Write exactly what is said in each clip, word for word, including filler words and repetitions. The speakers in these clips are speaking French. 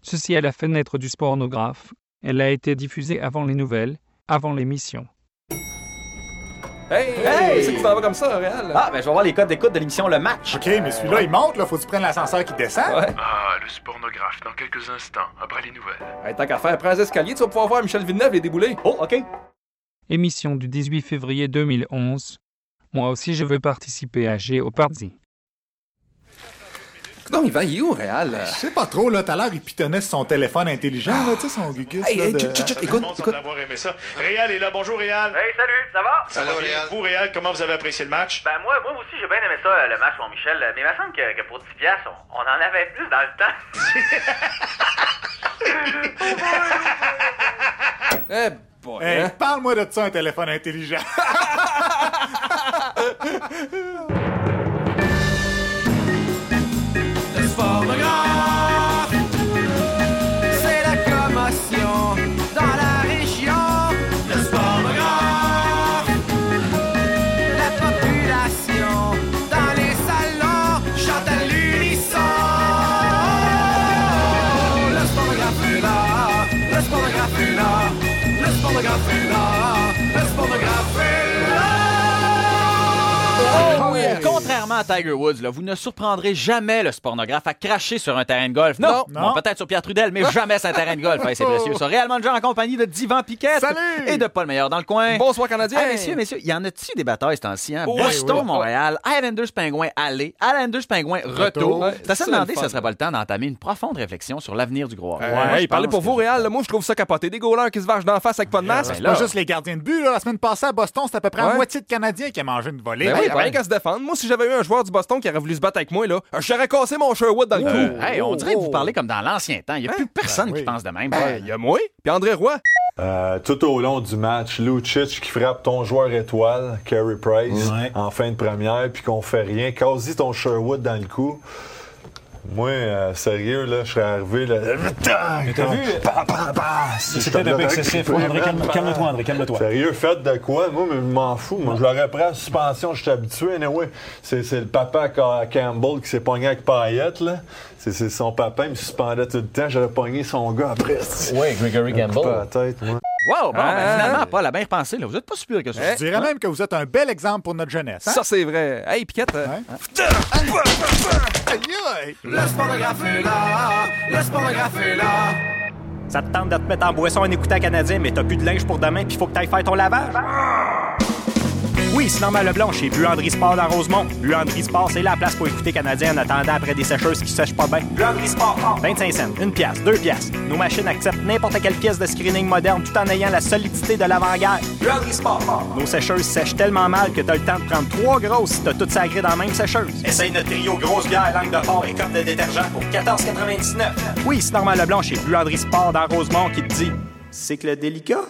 Ceci est la fenêtre du spornographe. Elle a été diffusée avant les nouvelles, avant l'émission. Hey, hey! C'est que tu t'en vas comme ça, Réal? Ah, ben je vais voir les codes d'écoute de l'émission Le Match. OK, mais celui-là, il monte, là. Faut que tu prennes l'ascenseur qui descend. Ouais. Ah, le spornographe, dans quelques instants, après les nouvelles. Hey, tant qu'à faire, prends les escaliers, tu vas pouvoir voir Michel Villeneuve les débouler. Oh, OK. Émission du dix-huit février deux mille onze. Moi aussi, je veux participer à Géopardy. Non, Yvan, il est où, Réal? Je sais pas trop, là. Tout à l'heure, il pitonnait sur son téléphone intelligent, là. Tu sais, son Gugus. Hey, là, hey, de... chut, chut, chut, Tout le écoute, monde écoute. semble avoir aimé ça. Réal est là. Bonjour, Réal. Hey, salut, ça va? Ça va bien. Vous, Réal, comment vous avez apprécié le match? Ben moi, moi aussi, j'ai bien aimé ça, le match, mon Michel. Mais il me semble que, que pour dix piastres, on, on en avait plus dans le temps. Eh, boy, Hey, hein? parle-moi de ça, un téléphone intelligent. C'est la commotion dans la région. Le sportographe. La population dans les salons chante à l'unisson. Le sportographe est là. Le sportographe est là. Le sportographe est là. Le sportographe est là. Oh, oui. Contrairement à Tiger Woods, là, vous ne surprendrez jamais le spornographe à cracher sur un terrain de golf. Non, Non. Bon, peut-être sur Pierre Trudel, mais jamais sur un terrain de golf. Hey, c'est précieux. Ça. Réal Manger en compagnie de Divan Piquette Salut! et de Paul Meilleur dans le coin. Bonsoir, Canadien. Hey, messieurs, messieurs, y en a-tu des batailles ce temps-ci? Hein? Oh, Boston, oui, oui. Montréal, Islanders Pingouins aller, Islanders Pingouins retour. Ouais, T'as ça, se demandé le si fun. ça serait pas le temps d'entamer une profonde réflexion sur l'avenir du gros hockey. Ouais, Moi, je hey, parlez pense pour vous, que- Réal. Moi, je trouve ça capoté. Des goalers qui se vengent d'en face avec pas de masque. ben C'est là. pas juste les gardiens de but, là. La semaine passée, à Boston, c'était à peu près Ouais. la moitié de Canadiens qui a mangé une volée. Ben oui, Hey, il a rien qu'à se défendre. Moi, si j'avais eu un joueur du Boston qui aurait voulu se battre avec moi, là, j'aurais cassé mon Sherwood dans le Euh, cou. hey, on dirait que vous Oh. parlez comme dans l'ancien temps. Il n'y a plus personne Ben qui oui. pense de même. Ben, il y a moi, puis André Roy. Euh, tout au long du match, Lucic qui frappe ton joueur étoile, Carey Price, Ouais. en fin de première, puis qu'on fait rien, quasi ton Sherwood dans le cou. Moi, euh, sérieux, là, je serais arrivé, là... Mais t'as vu? C'était un peu excessif. André, calme- calme-toi, André, calme-toi. Sérieux, faites de quoi? Moi, mais je m'en fous. Moi, je l'aurais pris à suspension, je suis habitué. Anyway. C'est, c'est le papa à Campbell qui s'est pogné avec Payette, là. C'est, c'est son papa, il me suspendait tout le temps. J'aurais pogné son gars après. Oui, Gregory Coupe à la tête, moi. Wow, bon, Ah. ben, finalement, Paul a bien repensé. Là. Vous êtes pas si pire que ça. Je dirais même que vous êtes un bel exemple pour notre jeunesse. Hein? Ça, c'est vrai. Hey, Piquette. euh, Ouais. Aïe, aïe. Le sportographe est là. Le sportographe est là. Ça te tente de te mettre en boisson en écoutant Canadien, mais t'as plus de linge pour demain puis faut que t'ailles faire ton lavage? Oui, c'est normal Leblanc chez Buanderie Sport dans Rosemont. Buanderie Sport, c'est la place pour écouter Canadien en attendant après des sécheuses qui sèchent pas bien. Buanderie Sport, vingt-cinq cents, une pièce, deux pièces. Nos machines acceptent n'importe quelle pièce de screening moderne tout en ayant la solidité de l'avant-garde. Buanderie Sport. Nos sécheuses sèchent tellement mal que t'as le temps de prendre trois grosses si t'as tout sacré dans la même sécheuse. Essaye notre trio grosse bière, langue de porc et coque de détergent pour quatorze quatre-vingt-dix-neuf. Oui, c'est normal Leblanc chez Buanderie Sport dans Rosemont qui te dit c'est que le délicat.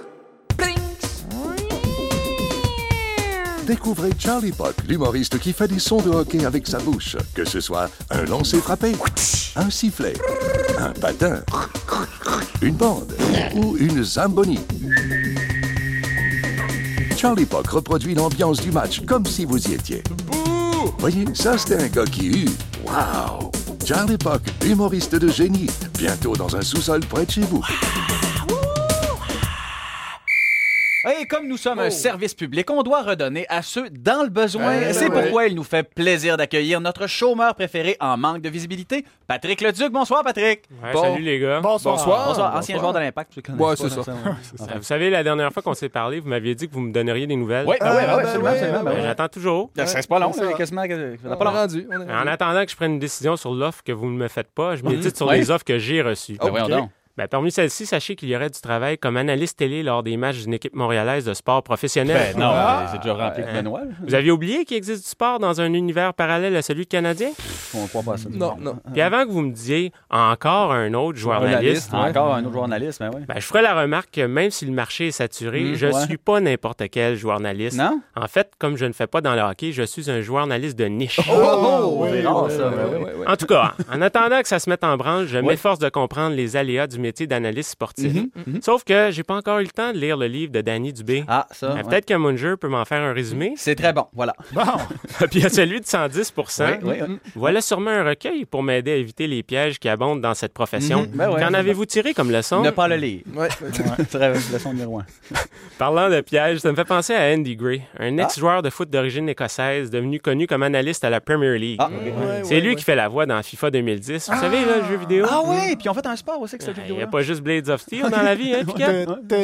Découvrez Charlie Puck, l'humoriste qui fait des sons de hockey avec sa bouche. Que ce soit un lancer frappé, un sifflet, un patin, une bande ou une zamboni. Charlie Puck reproduit l'ambiance du match comme si vous y étiez. Voyez, ça c'était un gars qui eut. Wow! Charlie Puck, humoriste de génie, bientôt dans un sous-sol près de chez vous. Et comme nous sommes un service public, on doit redonner à ceux dans le besoin. Eh, C'est ben pourquoi il nous fait plaisir d'accueillir notre chômeur préféré en manque de visibilité, Patrick Leduc. Bonsoir, Patrick. Ouais, Bon. Salut les gars. Bonsoir. Bonsoir. Bonsoir, ancien joueur de l'Impact. tu connais Ouais, pas, c'est là, ça. ouais. Vous savez, la dernière fois qu'on s'est parlé, vous m'aviez dit que vous me donneriez des nouvelles. Oui, ben oui, ben oui, ben absolument, oui, absolument. ben ben Ben, oui. J'attends toujours. Ça reste pas long, c'est quasiment. Ça n'a On pas l'a long. rendu. on est En rendu. attendant que je prenne une décision sur l'offre que vous ne me faites pas, je médite sur Ouais. les offres que j'ai reçues. Ben voyons Ok. donc. Ben, parmi celles-ci, sachez qu'il y aurait du travail comme analyste télé lors des matchs d'une équipe montréalaise de sport professionnel. Ben non, Ah. c'est déjà rempli de Euh, Benoît. là. Vous aviez oublié qu'il existe du sport dans un univers parallèle à celui de Canadien? On croit pas à ça. Non, non. Puis avant que vous me disiez encore un autre journaliste, Journaliste, ouais. Encore un autre journaliste, ben oui. ben, je ferai la remarque que même si le marché est saturé, Mmh, je ne ouais. suis pas n'importe quel journaliste. Non? En fait, comme je ne fais pas dans le hockey, je suis un journaliste de niche. Oh, c'est oui, rare, oui, ça, oui, ben oui, oui. oui, oui. En tout cas, en attendant que ça se mette en branle, je Ouais. m'efforce de comprendre les aléas du métier d'analyste sportif. Mm-hmm, mm-hmm. Sauf que j'ai pas encore eu le temps de lire le livre de Danny Dubé. Ah, ça. Mais ouais. peut-être que Munger peut m'en faire un résumé. C'est très bon, voilà. Bon. Puis il y a celui de cent dix pour cent. Oui, oui, oui. Voilà sûrement un recueil pour m'aider à éviter les pièges qui abondent dans cette profession. Mm-hmm. Ben ouais, Qu'en avez-vous tiré comme leçon? Ne pas le lire. Ouais. Très leçon numéro un. Parlant de pièges, ça me fait penser à Andy Gray, un Ah. ex-joueur de foot d'origine écossaise devenu connu comme analyste à la Premier League. Ah, okay. Ouais, C'est ouais, lui ouais. qui fait la voix dans FIFA deux mille dix. Vous Ah. savez, là, le jeu vidéo? Ah oui, puis on fait un sport aussi avec ce jeu Il vidéo. n'y a pas juste Blades of Steel dans la vie, hein, Picard?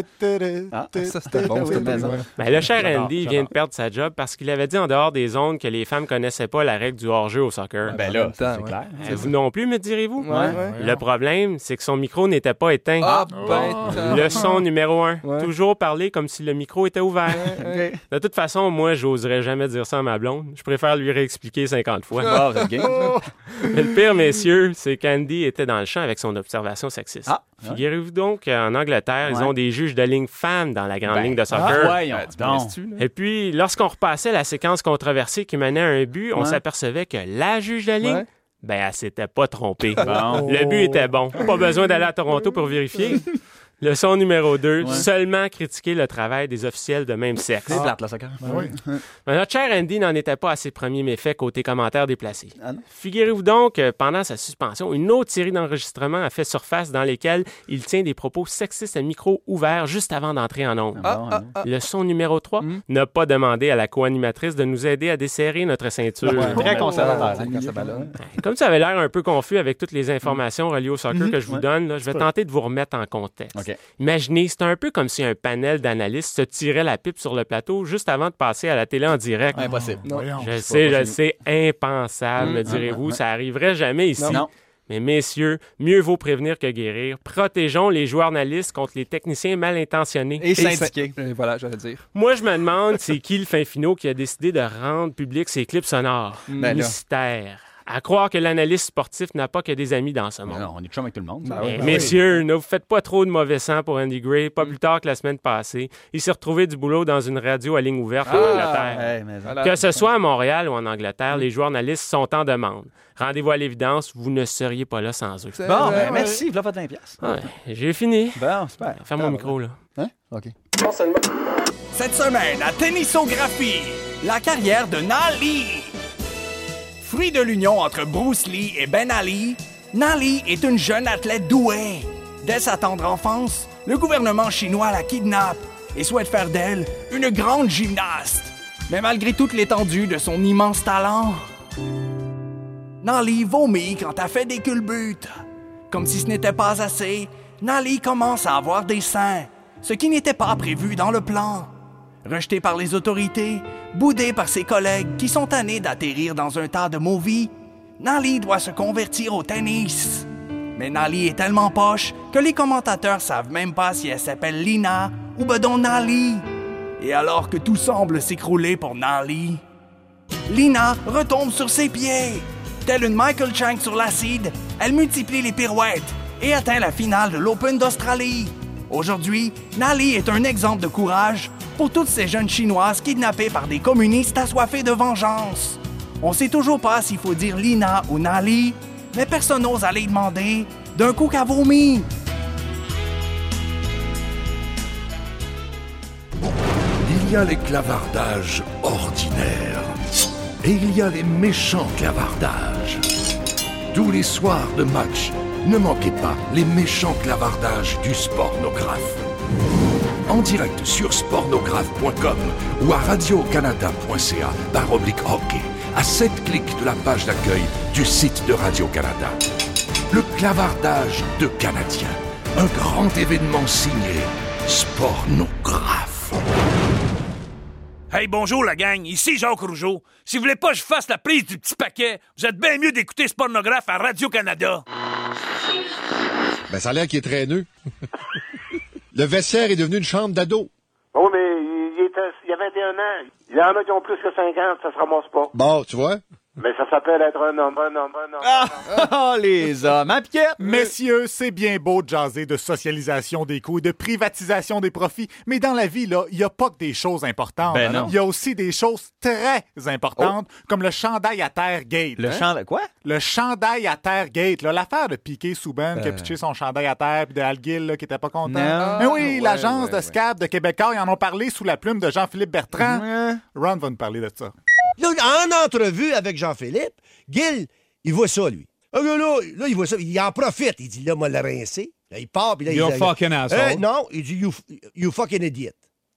Ah, Ça, c'était bon, c'était maison. Ben, le cher J'adore, Andy j'adore. vient de perdre sa job parce qu'il avait dit en dehors des zones que les femmes connaissaient pas la règle du hors-jeu au soccer. Ben En là, même temps, c'est ouais. clair. Euh, vous non plus, me direz-vous? Ouais, ouais. Le problème, c'est que son micro n'était pas éteint. Ah, ben, Leçon numéro un. Ouais. Toujours parler comme si le micro était ouvert. Ouais. De toute façon, moi, j'oserais jamais dire ça à ma blonde. Je préfère lui réexpliquer cinquante fois. Ah, vous êtes game. Mais le pire, messieurs, c'est qu'Andy était dans le champ avec son observation sexiste. Ah, Figurez-vous donc qu'en Angleterre, ils Ouais. ont des juges de ligne femmes dans la grande Ben, ligne de ah, soccer. voyons Tu donc. penses-tu, là? Et puis, lorsqu'on repassait la séquence controversée qui menait à un but, on Ouais. s'apercevait que la juge de ligne, Ouais. ben, elle s'était pas trompée. Bon. Le but était bon. Pas besoin d'aller à Toronto pour vérifier. Leçon numéro deux, Ouais. seulement critiquer le travail des officiels de même sexe. C'est plate, le soccer. Oui. Mais notre cher Andy n'en était pas à ses premiers méfaits côté commentaires déplacés. Ah non? Figurez-vous donc que pendant sa suspension, une autre série d'enregistrements a fait surface dans lesquels il tient des propos sexistes à micro ouvert juste avant d'entrer en ondes. Ah, bon, ah, non. ah. Leçon numéro trois, Mm. n'a pas demandé à la co-animatrice de nous aider à desserrer notre ceinture. Très conservateur, hein, Ouais. quand ça ballonne. Comme ça avait l'air un peu confus avec toutes les informations reliées au soccer que je vous Ouais. donne, là, je vais tenter de vous remettre en contexte. OK. Imaginez, c'est un peu comme si un panel d'analystes se tirait la pipe sur le plateau juste avant de passer à la télé en direct. Impossible. Non. Voyons. Je pas sais, je chez sais, impensable, me direz-vous, ça arriverait jamais ici. Non. Mais messieurs, mieux vaut prévenir que guérir. Protégeons les joueurs analystes contre les techniciens mal intentionnés. Et syndiqué. Et voilà, j'allais dire. Ben Moi, je me demande, c'est qui le fin finot qui a décidé de rendre public ces clips sonores? Ben là. Mystère. À croire que l'analyste sportif n'a pas que des amis dans ce monde. Non, on est chum avec tout le monde. Mais, messieurs, ne vous faites pas trop de mauvais sang pour Andy Gray. Mm. Pas plus tard que la semaine passée, il s'est retrouvé du boulot dans une radio à ligne ouverte en Ah, Angleterre. Hey, mais... Voilà. Que ce soit à Montréal ou en Angleterre, les journalistes sont en demande. Rendez-vous à l'évidence, vous ne seriez pas là sans eux. C'est Bon, vrai, ben, ouais. merci, voilà votre vingt piastres. Ouais, j'ai fini. Bon, super. Ferme mon micro, là. Hein? OK. Cette semaine, à Tennissographie, la carrière de Nali. Fruit de l'union entre Bruce Lee et Ben Ali, Nali est une jeune athlète douée. Dès sa tendre enfance, le gouvernement chinois la kidnappe et souhaite faire d'elle une grande gymnaste. Mais malgré toute l'étendue de son immense talent, Nali vomit quand elle fait des culbutes. Comme si ce n'était pas assez, Nali commence à avoir des seins, ce qui n'était pas prévu dans le plan. Rejetée par les autorités, boudée par ses collègues qui sont tannés d'atterrir dans un tas de mauvais, Nali doit se convertir au tennis. Mais Nali est tellement poche que les commentateurs savent même pas si elle s'appelle Lina ou bedon Nali. Et alors que tout semble s'écrouler pour Nali, Lina retombe sur ses pieds. Telle une Michael Chang sur l'acide, elle multiplie les pirouettes et atteint la finale de l'Open d'Australie. Aujourd'hui, Nali est un exemple de courage pour toutes ces jeunes Chinoises kidnappées par des communistes assoiffés de vengeance. On sait toujours pas s'il faut dire Lina ou Nali, mais personne n'ose aller demander d'un coup qu'à vomi. Il y a les clavardages ordinaires et il y a les méchants clavardages. Tous les soirs de match, ne manquez pas les méchants clavardages du Spornographe. En direct sur spornographe point com ou à radio canada point c a par oblique hockey, à sept clics de la page d'accueil du site de Radio-Canada. Le clavardage de Canadiens, un grand événement signé Spornographe. Hey, bonjour la gang, ici Jacques Rougeau. Si vous voulez pas que je fasse la prise du petit paquet, vous êtes bien mieux d'écouter ce pornographe à Radio-Canada. Ben, ça a l'air qu'il est traîneux. Le vestiaire est devenu une chambre d'ado. Oh, mais il, était, il y a vingt et un ans. Il y en a qui ont plus que cinquante, ça se ramasse pas. Bon, tu vois, Mais ça s'appelle être un homme, un homme, un homme. Ah, oh, les hommes, hein, Piquette? Messieurs, c'est bien beau de jaser de socialisation des coûts et de privatisation des profits, mais dans la vie, là, il n'y a pas que des choses importantes. Ben non. Il y a aussi des choses très importantes, oh. comme le chandail à terre gate. Le hein? chandail, quoi? Le chandail à terre gate, là, l'affaire de Piquet Souben euh... qui a pitché son chandail à terre, puis de Al Gill, là, qui était pas content. Non. Mais oui, ouais, l'agence ouais, de Scab ouais. de Québécois, ils en ont parlé sous la plume de Jean-Philippe Bertrand. Ouais. Ron va nous parler de ça. Là, en entrevue avec Jean-Philippe, Gill, il voit ça, lui. Là, là, là, il voit ça, il en profite. Il dit, là, moi, le rincé. Là, il part, puis là, You're il dit... fucking asshole. Euh, non, il dit, you, you fucking idiot.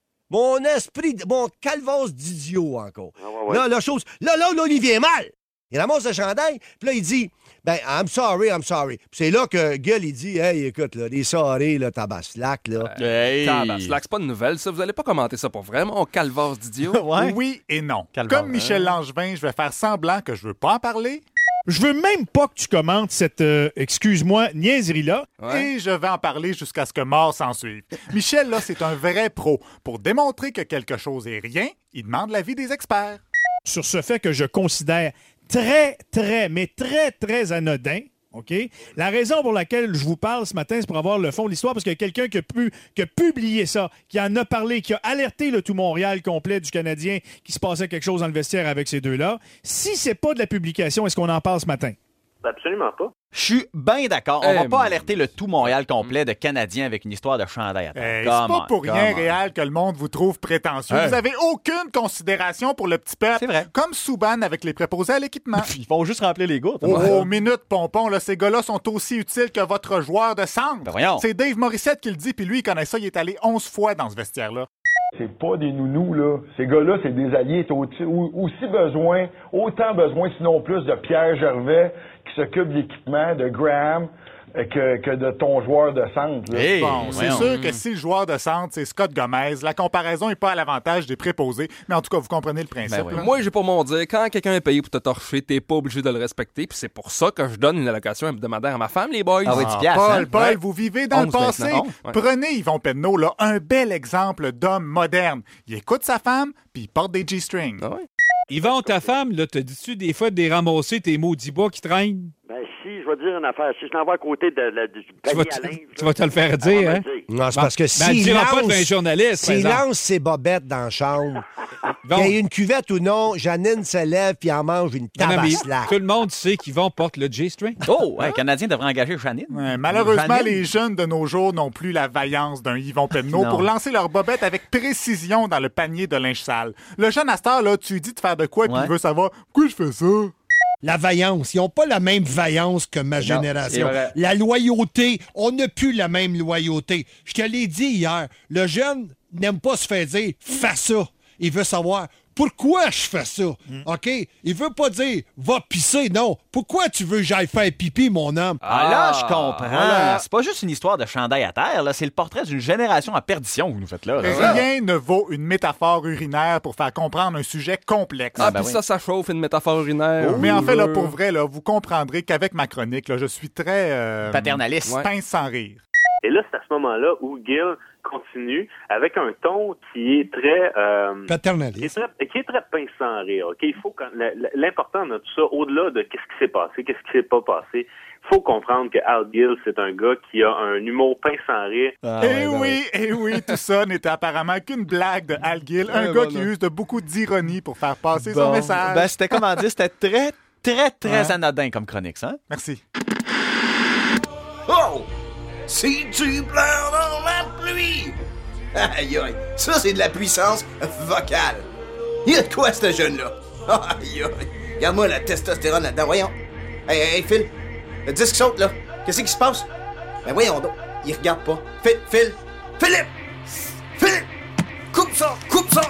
Mon esprit, mon calvasse d'idiot, encore. Ah, ouais, ouais. Là, la chose... Là, là, là, il vient mal. Il ramasse le chandail, puis là, il dit, ben, I'm sorry, I'm sorry. Puis c'est là que Gill, il dit, hey, écoute, là, les sorry, là, tabaslac, là. Hey. Tabaslac, c'est pas une nouvelle, ça. Vous allez pas commenter ça pour vrai, mon calvasse d'idiot? Ouais. Oui et non. Calvaire, Comme Michel hein? Langevin, je vais faire semblant que je veux pas en parler. Je veux même pas que tu commentes cette, euh, excuse-moi, niaiserie-là. Ouais. Et je vais en parler jusqu'à ce que mort s'en suive. Michel, là, c'est un vrai pro. Pour démontrer que quelque chose est rien, il demande l'avis des experts. Sur ce fait que je considère très, très, mais très, très anodin, OK? La raison pour laquelle je vous parle ce matin, c'est pour avoir le fond de l'histoire, parce qu'il y a quelqu'un qui a, pu, qui a publié ça, qui en a parlé, qui a alerté le tout Montréal complet du Canadien qui se passait quelque chose dans le vestiaire avec ces deux-là. Si c'est pas de la publication, est-ce qu'on en parle ce matin? Absolument pas. Je suis bien d'accord. On hey, va pas alerter le tout Montréal complet de Canadiens avec une histoire de chandail à terre. Hey, c'est pas pour rien, Réal, que le monde vous trouve prétentieux. Hey. Vous avez aucune considération pour le petit peuple. C'est vrai. Comme Souban avec les préposés à l'équipement. Ils vont juste remplir les gouttes. Oh, oh minute, pompon, là, ces gars-là sont aussi utiles que votre joueur de centre. Ben voyons. C'est Dave Morissette qui le dit, puis lui, il connaît ça. Il est allé onze fois dans ce vestiaire-là. C'est pas des nounous, là. Ces gars-là, c'est des alliés. T'as aussi besoin, autant besoin, sinon plus, de Pierre Gervais qui s'occupe de l'équipement, de Graham, que, que de ton joueur de centre. Là. Hey, bon, c'est sûr que si le joueur de centre, c'est Scott Gomez, la comparaison n'est pas à l'avantage des préposés, mais en tout cas, vous comprenez le principe. Ben oui. Moi, j'ai pas mon dire, quand quelqu'un est payé pour te torcher, t'es pas obligé de le respecter, puis c'est pour ça que je donne une allocation hebdomadaire à ma femme, les boys. Ah oui, ah, piastres, Paul, hein? Paul, ouais. vous vivez dans le passé. Ouais. Prenez Yvon Penneau, là, un bel exemple d'homme moderne. Il écoute sa femme, puis il porte des G-strings. Ah ouais. Yvon, ta femme, là, te dis-tu des fois de les ramasser tes maudits bas qui traînent? Ben, si, je vais te dire une affaire. Si je t'envoie à côté de, de, du panier tu à linge... Tu vas te le faire dire, hein? Non, c'est parce que ben, s'il lance... pas devant un journaliste, s'il lance ses bobettes dans la chambre, qu'il y ait une cuvette ou non, Janine se lève puis en mange une tabaslaque. Tout le monde sait qu'Yvon porte le G-string. Oh, ouais, le Canadien devrait engager Janine. Ouais, malheureusement, Janine. les jeunes de nos jours n'ont plus la vaillance d'un Yvon Penneau pour lancer leurs bobettes avec précision dans le panier de linge sale. Le jeune Astor, là, tu lui dis de faire de quoi, puis ouais. il veut savoir pourquoi je fais ça. La vaillance. Ils n'ont pas la même vaillance que ma non, génération. La loyauté, on n'a plus la même loyauté. Je te l'ai dit hier, le jeune n'aime pas se faire dire « fais ça ». Il veut savoir pourquoi je fais ça. Mm. OK? Il veut pas dire « va pisser ». Non. Pourquoi tu veux que j'aille faire pipi, mon homme? Ah, là, je comprends. Voilà. C'est pas juste une histoire de chandail à terre. Là. C'est le portrait d'une génération en perdition que vous nous faites là. là. Rien ne vaut une métaphore urinaire pour faire comprendre un sujet complexe. Ah, ah ben puis oui. ça, ça chauffe une métaphore urinaire. Oh, mais en fait, là, pour vrai, là, vous comprendrez qu'avec ma chronique, là, je suis très... Euh, paternaliste. Pince sans rire. Et là, c'est à ce moment-là où Gill continue avec un ton qui est très... Euh, paternaliste. Qui est très, qui est très pince sans rire. Okay? Il faut quand, l'important de tout ça, au-delà de qu'est-ce qui s'est passé, qu'est-ce qui s'est pas passé, il faut comprendre que Al Gill, c'est un gars qui a un humour pince sans rire. Ah, et ouais, oui, et ouais. oui, tout ça n'était apparemment qu'une blague de Al Gill, un ouais, gars bon, qui non. use de beaucoup d'ironie pour faire passer bon. son message. Ben, c'était comment dire, c'était très, très, très ouais. anodin comme chronique, ça. Merci. Oh! Si tu pleures dans la pluie! Aïe aïe, ça c'est de la puissance vocale. Il y a de quoi ce jeune-là? Aïe aïe, regarde-moi la testostérone là-dedans, voyons. Hey, hey, hey, Phil, le disque saute là. Qu'est-ce qui se passe? Ben voyons donc, il regarde pas. Phil, Phil, Philippe! Philippe! Coupe ça, coupe ça!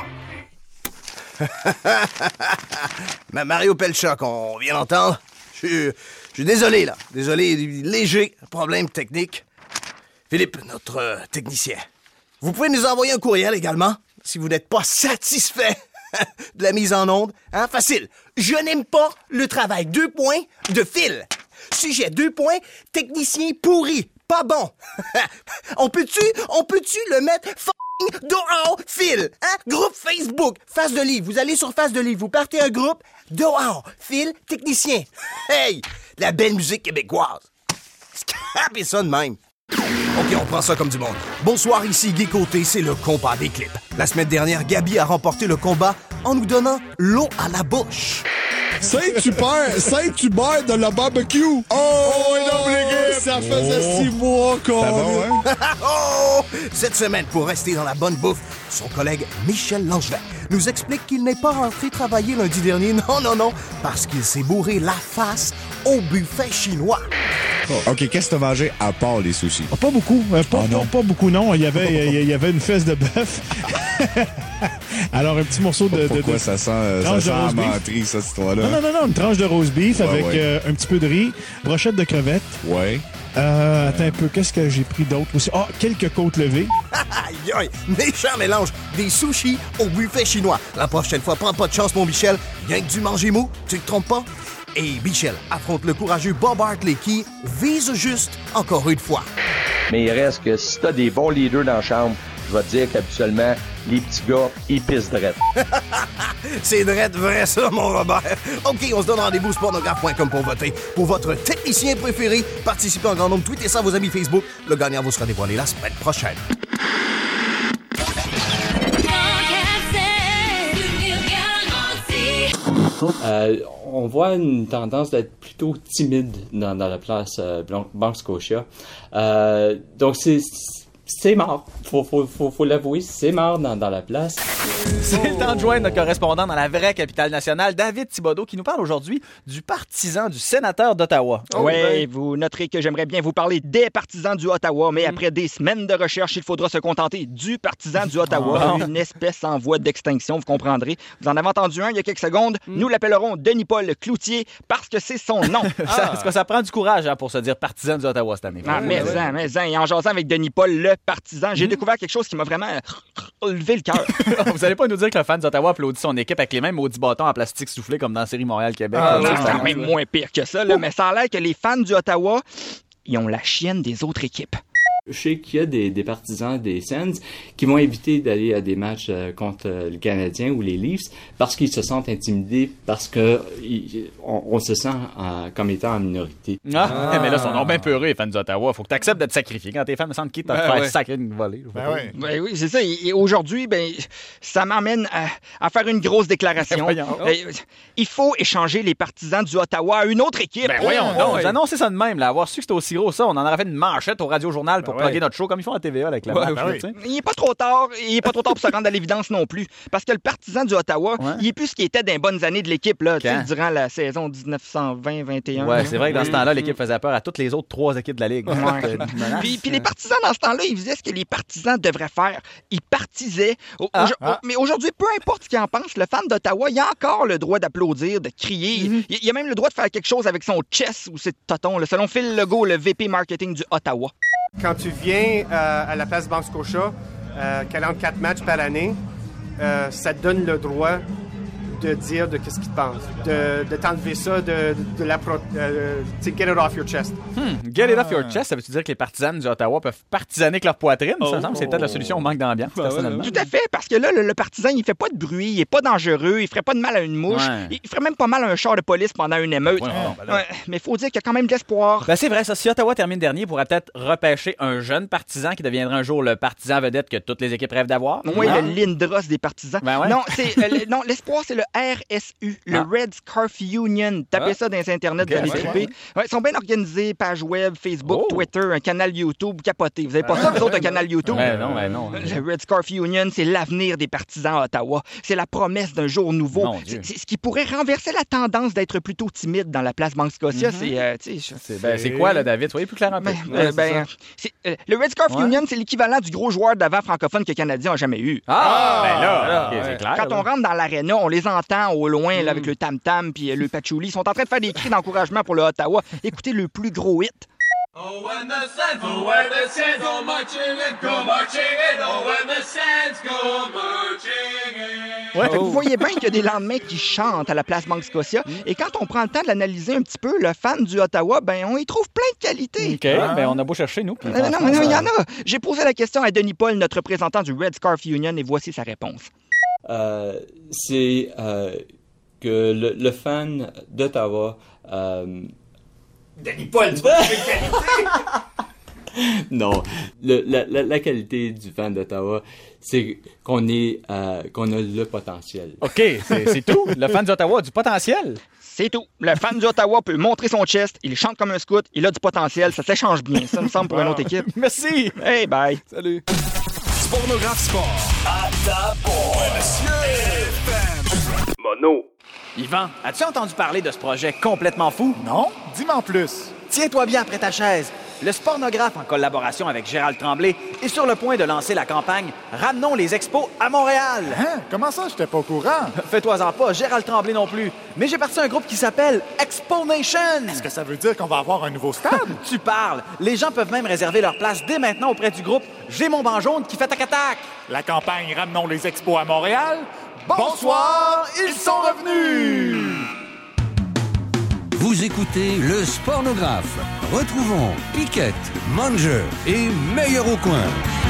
Mario Pelcha qu'on vient d'entendre. Je suis désolé là, désolé, léger problème technique. Philippe, notre euh, technicien. Vous pouvez nous envoyer un courriel également, si vous n'êtes pas satisfait de la mise en onde. Hein, facile. Je n'aime pas le travail. Deux points de Phil. Sujet, deux points, technicien pourri. pas bon. on peut-tu, on peut-tu le mettre f***ing dehors, Phil? Hein? Groupe Facebook, Face de livre. Vous allez sur Face de livre, vous partez un groupe, dehors, Phil, technicien. Hey, la belle musique québécoise. Scrapez ça de même. OK, on prend ça comme du monde. Bonsoir, ici Guy Côté, c'est le combat des clips. La semaine dernière, Gabi a remporté le combat en nous donnant l'eau à la bouche. Saint-Hubert, Saint-Hubert de la barbecue. Oh, oh non, ça faisait oh. six mois qu'on... Bon, hein? oh! Cette semaine, pour rester dans la bonne bouffe, son collègue Michel Langevin nous explique qu'il n'est pas rentré travailler lundi dernier. Non, non, non, parce qu'il s'est bourré la face au buffet chinois. Oh. OK, qu'est-ce que t'as mangé à part les sushis? Oh, pas beaucoup. Euh, pas, oh, non. Pas, pas beaucoup, non. Il y avait, il y avait une fesse de bœuf. Alors, un petit morceau de... Pourquoi de, de, ça sent, euh, ça sent la menterie, cette histoire-là? Non, non, non, non, une tranche de roast beef ouais, avec ouais. Euh, un petit peu de riz, brochette de crevettes. Ouais. Euh, attends un peu, qu'est-ce que j'ai pris d'autre aussi? Ah, oh, quelques côtes levées. Aïe, aïe, méchant mélange des sushis au buffet chinois. La prochaine fois, prends pas de chance, mon Michel. Rien que du manger mou, tu te trompes pas? Et Michel affronte le courageux Bob Hartley qui vise juste encore une fois. Mais il reste que si t'as des bons leaders dans la chambre, je vais te dire qu'habituellement, les petits gars, ils pissent drette. C'est drette vrai ça, mon Robert. OK, on se donne rendez-vous sur pornographe point com pour voter pour votre technicien préféré. Participez en grand nombre, tweetez ça à vos amis Facebook. Le gagnant vous sera dévoilé la semaine prochaine. Euh, on voit une tendance d'être plutôt timide dans, dans la place euh, Banque Scotia. Euh, donc, c'est, c'est mort. Faut, faut, faut, faut l'avouer, c'est mort dans, dans la place. C'est le temps de joindre notre correspondant dans la vraie capitale nationale, David Thibodeau, qui nous parle aujourd'hui du partisan du sénateur d'Ottawa. Oh, oui, ben... vous noterez que j'aimerais bien vous parler des partisans du Ottawa, mais mm. après des semaines de recherche, il faudra se contenter du partisan du Ottawa, oh. une espèce en voie d'extinction, vous comprendrez. Vous en avez entendu un il y a quelques secondes. Mm. Nous l'appellerons Denis-Paul Cloutier parce que c'est son nom. ah. Est-ce que ça prend du courage hein, pour se dire partisan du Ottawa cette année? Ah, mais en, mais en. Et en jasant avec Denis-Paul, le partisan, j'ai mm. découvert quelque chose qui m'a vraiment levé le cœur. Vous allez pas nous dire que le fan d'Ottawa applaudit son équipe avec les mêmes maudits bâtons en plastique soufflés comme dans la série Montréal-Québec. Ah, c'est quand même moins pire que ça, là, mais ça a l'air que les fans du Ottawa, ils ont la chienne des autres équipes. Je sais qu'il y a des, des partisans des Sens qui vont éviter d'aller à des matchs euh, contre euh, le Canadien ou les Leafs parce qu'ils se sentent intimidés, parce que ils, on, on se sent euh, comme étant en minorité. Ah, ah. Mais là, ils sont bien peureux, les fans d'Ottawa. Faut que tu acceptes de te sacrifier. Quand t'es fan, me semble qu'ils t'ont ben fait ouais. sacrer une volée. Ben oui. Ben oui, c'est ça. Et aujourd'hui, ben, ça m'amène à, à faire une grosse déclaration. Oh. Il faut échanger les partisans du Ottawa à une autre équipe. Ben voyons oh, donc. Ouais. J'ai annoncé ça de même. Là. Avoir su que c'était aussi gros ça, on en aurait fait une manchette au Radio-Journal pour plugger ouais. notre show comme ils font à T V A avec la ouais, marche, oui. Il n'est pas trop tard. Il n'est pas trop tard pour se rendre à l'évidence non plus. Parce que le partisan du Ottawa, ouais. il est plus ce qui était dans les bonnes années de l'équipe là, durant la saison dix-neuf cent vingt vingt et un. Ouais, c'est vrai que dans ce temps-là, l'équipe faisait peur à toutes les autres trois équipes de la Ligue. Ouais. puis, puis les partisans, dans ce temps-là, ils faisaient ce que les partisans devraient faire. Ils partisaient. Ah, Au, ah. Mais aujourd'hui, peu importe ce qu'ils en pensent, le fan d'Ottawa, il a encore le droit d'applaudir, de crier. Mm-hmm. Il, il a même le droit de faire quelque chose avec son chest ou ses totons. Là, selon Phil Legault, le V P marketing du Ottawa. Quand tu viens euh, à la place Banque Scotia, euh, quarante-quatre matchs par année, euh, ça te donne le droit de dire de qu'est-ce qu'ils te pensent, de, de t'enlever ça, de, de la pro, euh, get it off your chest. Hmm, get it off your chest, ça veut-tu dire que les partisans du Ottawa peuvent partisaner avec leur poitrine? Oh, ça me semble que c'est peut-être la solution au manque d'ambiance, bah, personnellement. Tout à fait, parce que là, le, le partisan, il fait pas de bruit, il est pas dangereux, il ferait pas de mal à une mouche, ouais. il ferait même pas mal à un char de police pendant une émeute. Ouais, oh, ben ouais, mais il faut dire qu'il y a quand même de l'espoir. Ben c'est vrai, ça. Si Ottawa termine dernier, il pourrait peut-être repêcher un jeune partisan qui deviendra un jour le partisan vedette que toutes les équipes rêvent d'avoir. Oui, ah. le Lindros des partisans. Ben ouais. Non, c'est, euh, non, l'espoir, c'est le R S U. Le ah. Red Scarf Union. Tapez ah. ça dans les internets, okay, vous allez triper. Ouais. Ouais, ils sont bien organisés, page web, Facebook, oh. Twitter, un canal YouTube, capoté. Vous avez pas ah. ça, vous autres, un canal YouTube? Ben non, ben non. Le Red Scarf Union, c'est l'avenir des partisans à Ottawa. C'est la promesse d'un jour nouveau. C'est, c'est ce qui pourrait renverser la tendance d'être plutôt timide dans la place Banque Scotia. Mm-hmm. C'est, euh, je... c'est, ben, c'est quoi, là, David? Soyez plus clair un peu. Ben, euh, ben, c'est, euh, le Red Scarf ouais. Union, c'est l'équivalent du gros joueur d'avant francophone que les Canadiens n'ont jamais eu. Ah! ah ben là, là okay, ouais. c'est clair. Quand on rentre dans l'aréna, on les entend au loin, mm. là, avec le tam-tam puis le patchouli. Ils sont en train de faire des cris d'encouragement pour le Ottawa. Écoutez le plus gros hit. Oh, when the Sens, oh, when the Sens go marching in, go marching in, oh, when the Sens go marching in. Ouais, fait que vous voyez bien qu'il y a des lendemains qui chantent à la place Banque Scotia. Et quand on prend le temps de l'analyser un petit peu, le fan du Ottawa, ben on y trouve plein de qualités. OK, ah. ben on a beau chercher, nous. Puis euh, non, mais non, il y en a. J'ai posé la question à Denis Paul, notre représentant du Red Scarf Union, et voici sa réponse. Euh, c'est euh, que le, le fan d'Ottawa... Euh, Denis Paul, tu vois quelle qualité? Non, le, la, la, la qualité du fan d'Ottawa, c'est qu'on est, euh, qu'on a le potentiel. OK, c'est, c'est tout. Le fan d'Ottawa a du potentiel. C'est tout. Le fan d'Ottawa peut montrer son chest, il chante comme un scout, il a du potentiel, ça s'échange bien. Ça me semble pour une autre équipe. Merci. Hey, bye. Salut. Pornographe Sport. À ta boy, monsieur. Mono. Yvan, as-tu entendu parler de ce projet complètement fou? Non? Dis-moi en plus. Tiens-toi bien après ta chaise. Le Spornographe, en collaboration avec Gérald Tremblay, est sur le point de lancer la campagne « Ramenons les expos à Montréal ». Hein? Comment ça, j'étais pas au courant? Fais-toi-en pas, Gérald Tremblay non plus. Mais j'ai parti un groupe qui s'appelle Expo Nation. Est-ce que ça veut dire qu'on va avoir un nouveau stade? Tu parles. Les gens peuvent même réserver leur place dès maintenant auprès du groupe J'ai mon banc jaune qui fait tac-tac. La campagne « Ramenons les expos à Montréal ». Bonsoir, ils sont revenus! Vous écoutez le Spornographe. Retrouvons Piquette, Manger et Meilleur au coin.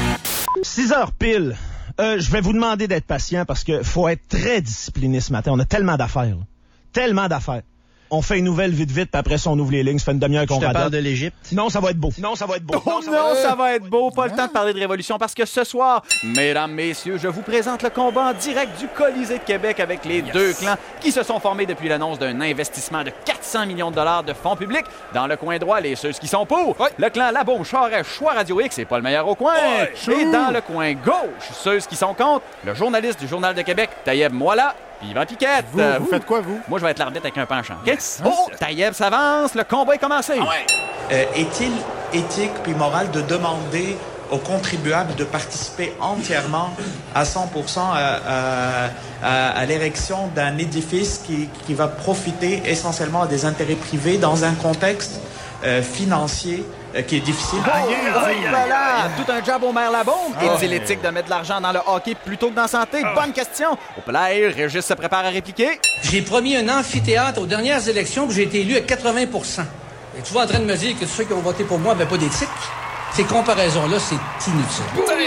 six heures pile. Euh, je vais vous demander d'être patient parce que faut être très discipliné ce matin. On a tellement d'affaires. Là. Tellement d'affaires. On fait une nouvelle vite vite, puis après ça, on ouvre les lignes. Ça fait une demi-heure qu'on radote. Je te parle de l'Égypte. Non, ça va être beau. Non, ça va être beau. Oh non, ça, non, va... ça va être beau. Pas le temps de parler de révolution parce que ce soir, mesdames, messieurs, je vous présente le combat en direct du Colisée de Québec avec les yes. deux clans qui se sont formés depuis l'annonce d'un investissement de quatre cents millions de dollars de fonds publics. Dans le coin droit, les ceux qui sont pour. Ouais. Le clan Labaume, Charest, Choix Radio X, c'est pas le meilleur au coin. Ouais. Et dans le coin gauche, ceux qui sont contre, le journaliste du Journal de Québec, Taïeb Moala, puis Yvan Piquette. Vous, euh, vous faites quoi, vous? Moi, je vais être l'arbitre avec un penchant. Okay? Yes. Oh, Taïeb s'avance, le combat est commencé. Ah ouais. euh, est-il éthique puis moral de demander aux contribuables de participer entièrement à cent pour cent à, à, à, à l'érection d'un édifice qui, qui va profiter essentiellement à des intérêts privés dans un contexte euh, financier euh, qui est difficile? Oh, oh, voilà! Tout un job au maire Labaume. Oh. Est-il éthique de mettre de l'argent dans le hockey plutôt que dans la santé? Oh. Bonne question. Au player, Régis se prépare à répliquer. J'ai promis un amphithéâtre aux dernières élections, puis j'ai été élu à quatre-vingts pour cent. Et tu vas en train de me dire que ceux qui ont voté pour moi n'avaient pas d'éthique? Ces comparaisons-là, c'est inutile.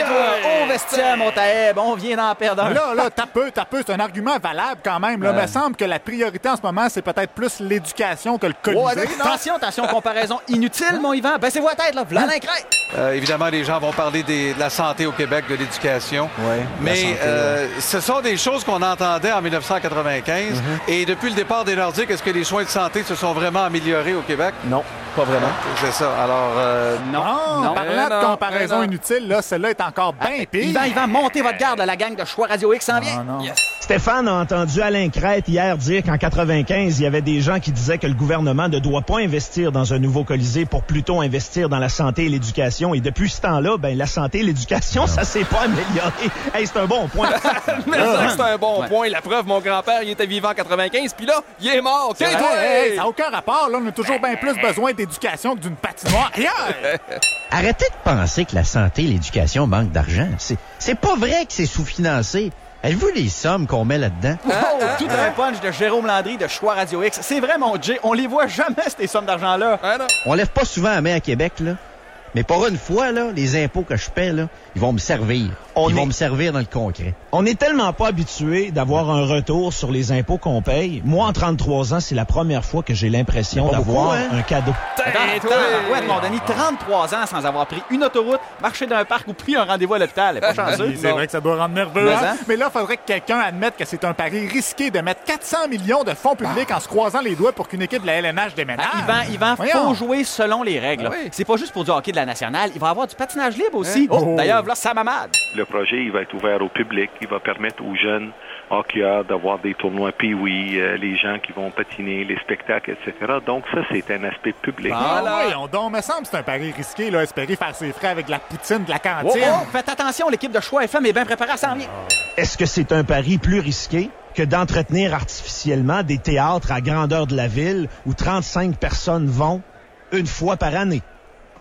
Au vestiaire, mon Taïeb, on vient d'en perdre un. Là, là, t'as peu, t'as peu, c'est un argument valable quand même. Là, euh... me semble que la priorité en ce moment, c'est peut-être plus l'éducation que le Colisée. Oh, attention, attention, comparaison inutile, mon Yvan. Baissez-vous la tête, là, v'là l'incrête. Euh, évidemment, les gens vont parler des, de la santé au Québec, de l'éducation. Ouais, mais santé, euh, ouais. ce sont des choses qu'on entendait en dix-neuf cent quatre-vingt-quinze. Mm-hmm. Et depuis le départ des Nordiques, est-ce que les soins de santé se sont vraiment améliorés au Québec? Non. Pas vraiment. C'est ça. Alors, euh... non. non. Parlant de comparaison non. inutile, là, celle-là est encore bien pire. Yvan, Yvan, montez votre garde, là, la gang de Choix Radio X s'en vient. Yes. Stéphane a entendu Alain Crête hier dire qu'en quatre-vingt-quinze, il y avait des gens qui disaient que le gouvernement ne doit pas investir dans un nouveau Colisée pour plutôt investir dans la santé et l'éducation. Et depuis ce temps-là, ben la santé et l'éducation, ça s'est pas amélioré. Hey, c'est un bon point. Mais ça, c'est un bon ouais. point. La preuve, mon grand-père, il était vivant en quatre-vingt-quinze, puis là, il est mort. C'est toi, hey, ça n'a aucun rapport. Là, on a toujours bien plus besoin d'éducation que d'une patinoire. Arrêtez de penser que la santé et l'éducation manquent d'argent. C'est, c'est pas vrai que c'est sous-financé. Avez-vous les sommes qu'on met là-dedans? Oh, tout un punch de Jérôme Landry de Choix Radio X. C'est vrai, mon Jay, on les voit jamais, ces sommes d'argent-là. Ah, non. On lève pas souvent la main à Québec, là. Mais pour une fois, là, les impôts que je paie, là, ils vont me servir. On ils est... vont me servir dans le concret. On n'est tellement pas habitué d'avoir un retour sur les impôts qu'on paye. Moi, en trente-trois ans, c'est la première fois que j'ai l'impression d'avoir beaucoup, hein? un cadeau. Attends, attends, ouais, mon Denis, trente-trois ans sans avoir pris une autoroute, marché d'un parc ou pris un rendez-vous à l'hôpital. Pas chanceux. C'est vrai que ça doit rendre nerveux. Mais, hein? Mais là, il faudrait que quelqu'un admette que c'est un pari risqué de mettre quatre cents millions de fonds publics ah. en se croisant les doigts pour qu'une équipe de la L N H déménage. Ah, Yvan, Yvan, faut jouer selon les règles. Ah, oui. C'est pas juste pour du hockey de la nationale. Il va y avoir du patinage libre aussi. Hein? Oh, d'ailleurs, là, ça m'amade. Le projet, il va être ouvert au public. Il va permettre aux jeunes hockeyeurs d'avoir des tournois Pee-Wee, euh, les gens qui vont patiner, les spectacles, et cetera. Donc ça, c'est un aspect public. Ah oui, on, on me semble que c'est un pari risqué, là, espérer faire ses frais avec de la poutine, de la cantine. Oh, oh, faites attention, l'équipe de Choix F M est bien préparée à s'en venir. Est-ce que c'est un pari plus risqué que d'entretenir artificiellement des théâtres à grandeur de la ville où trente-cinq personnes vont une fois par année?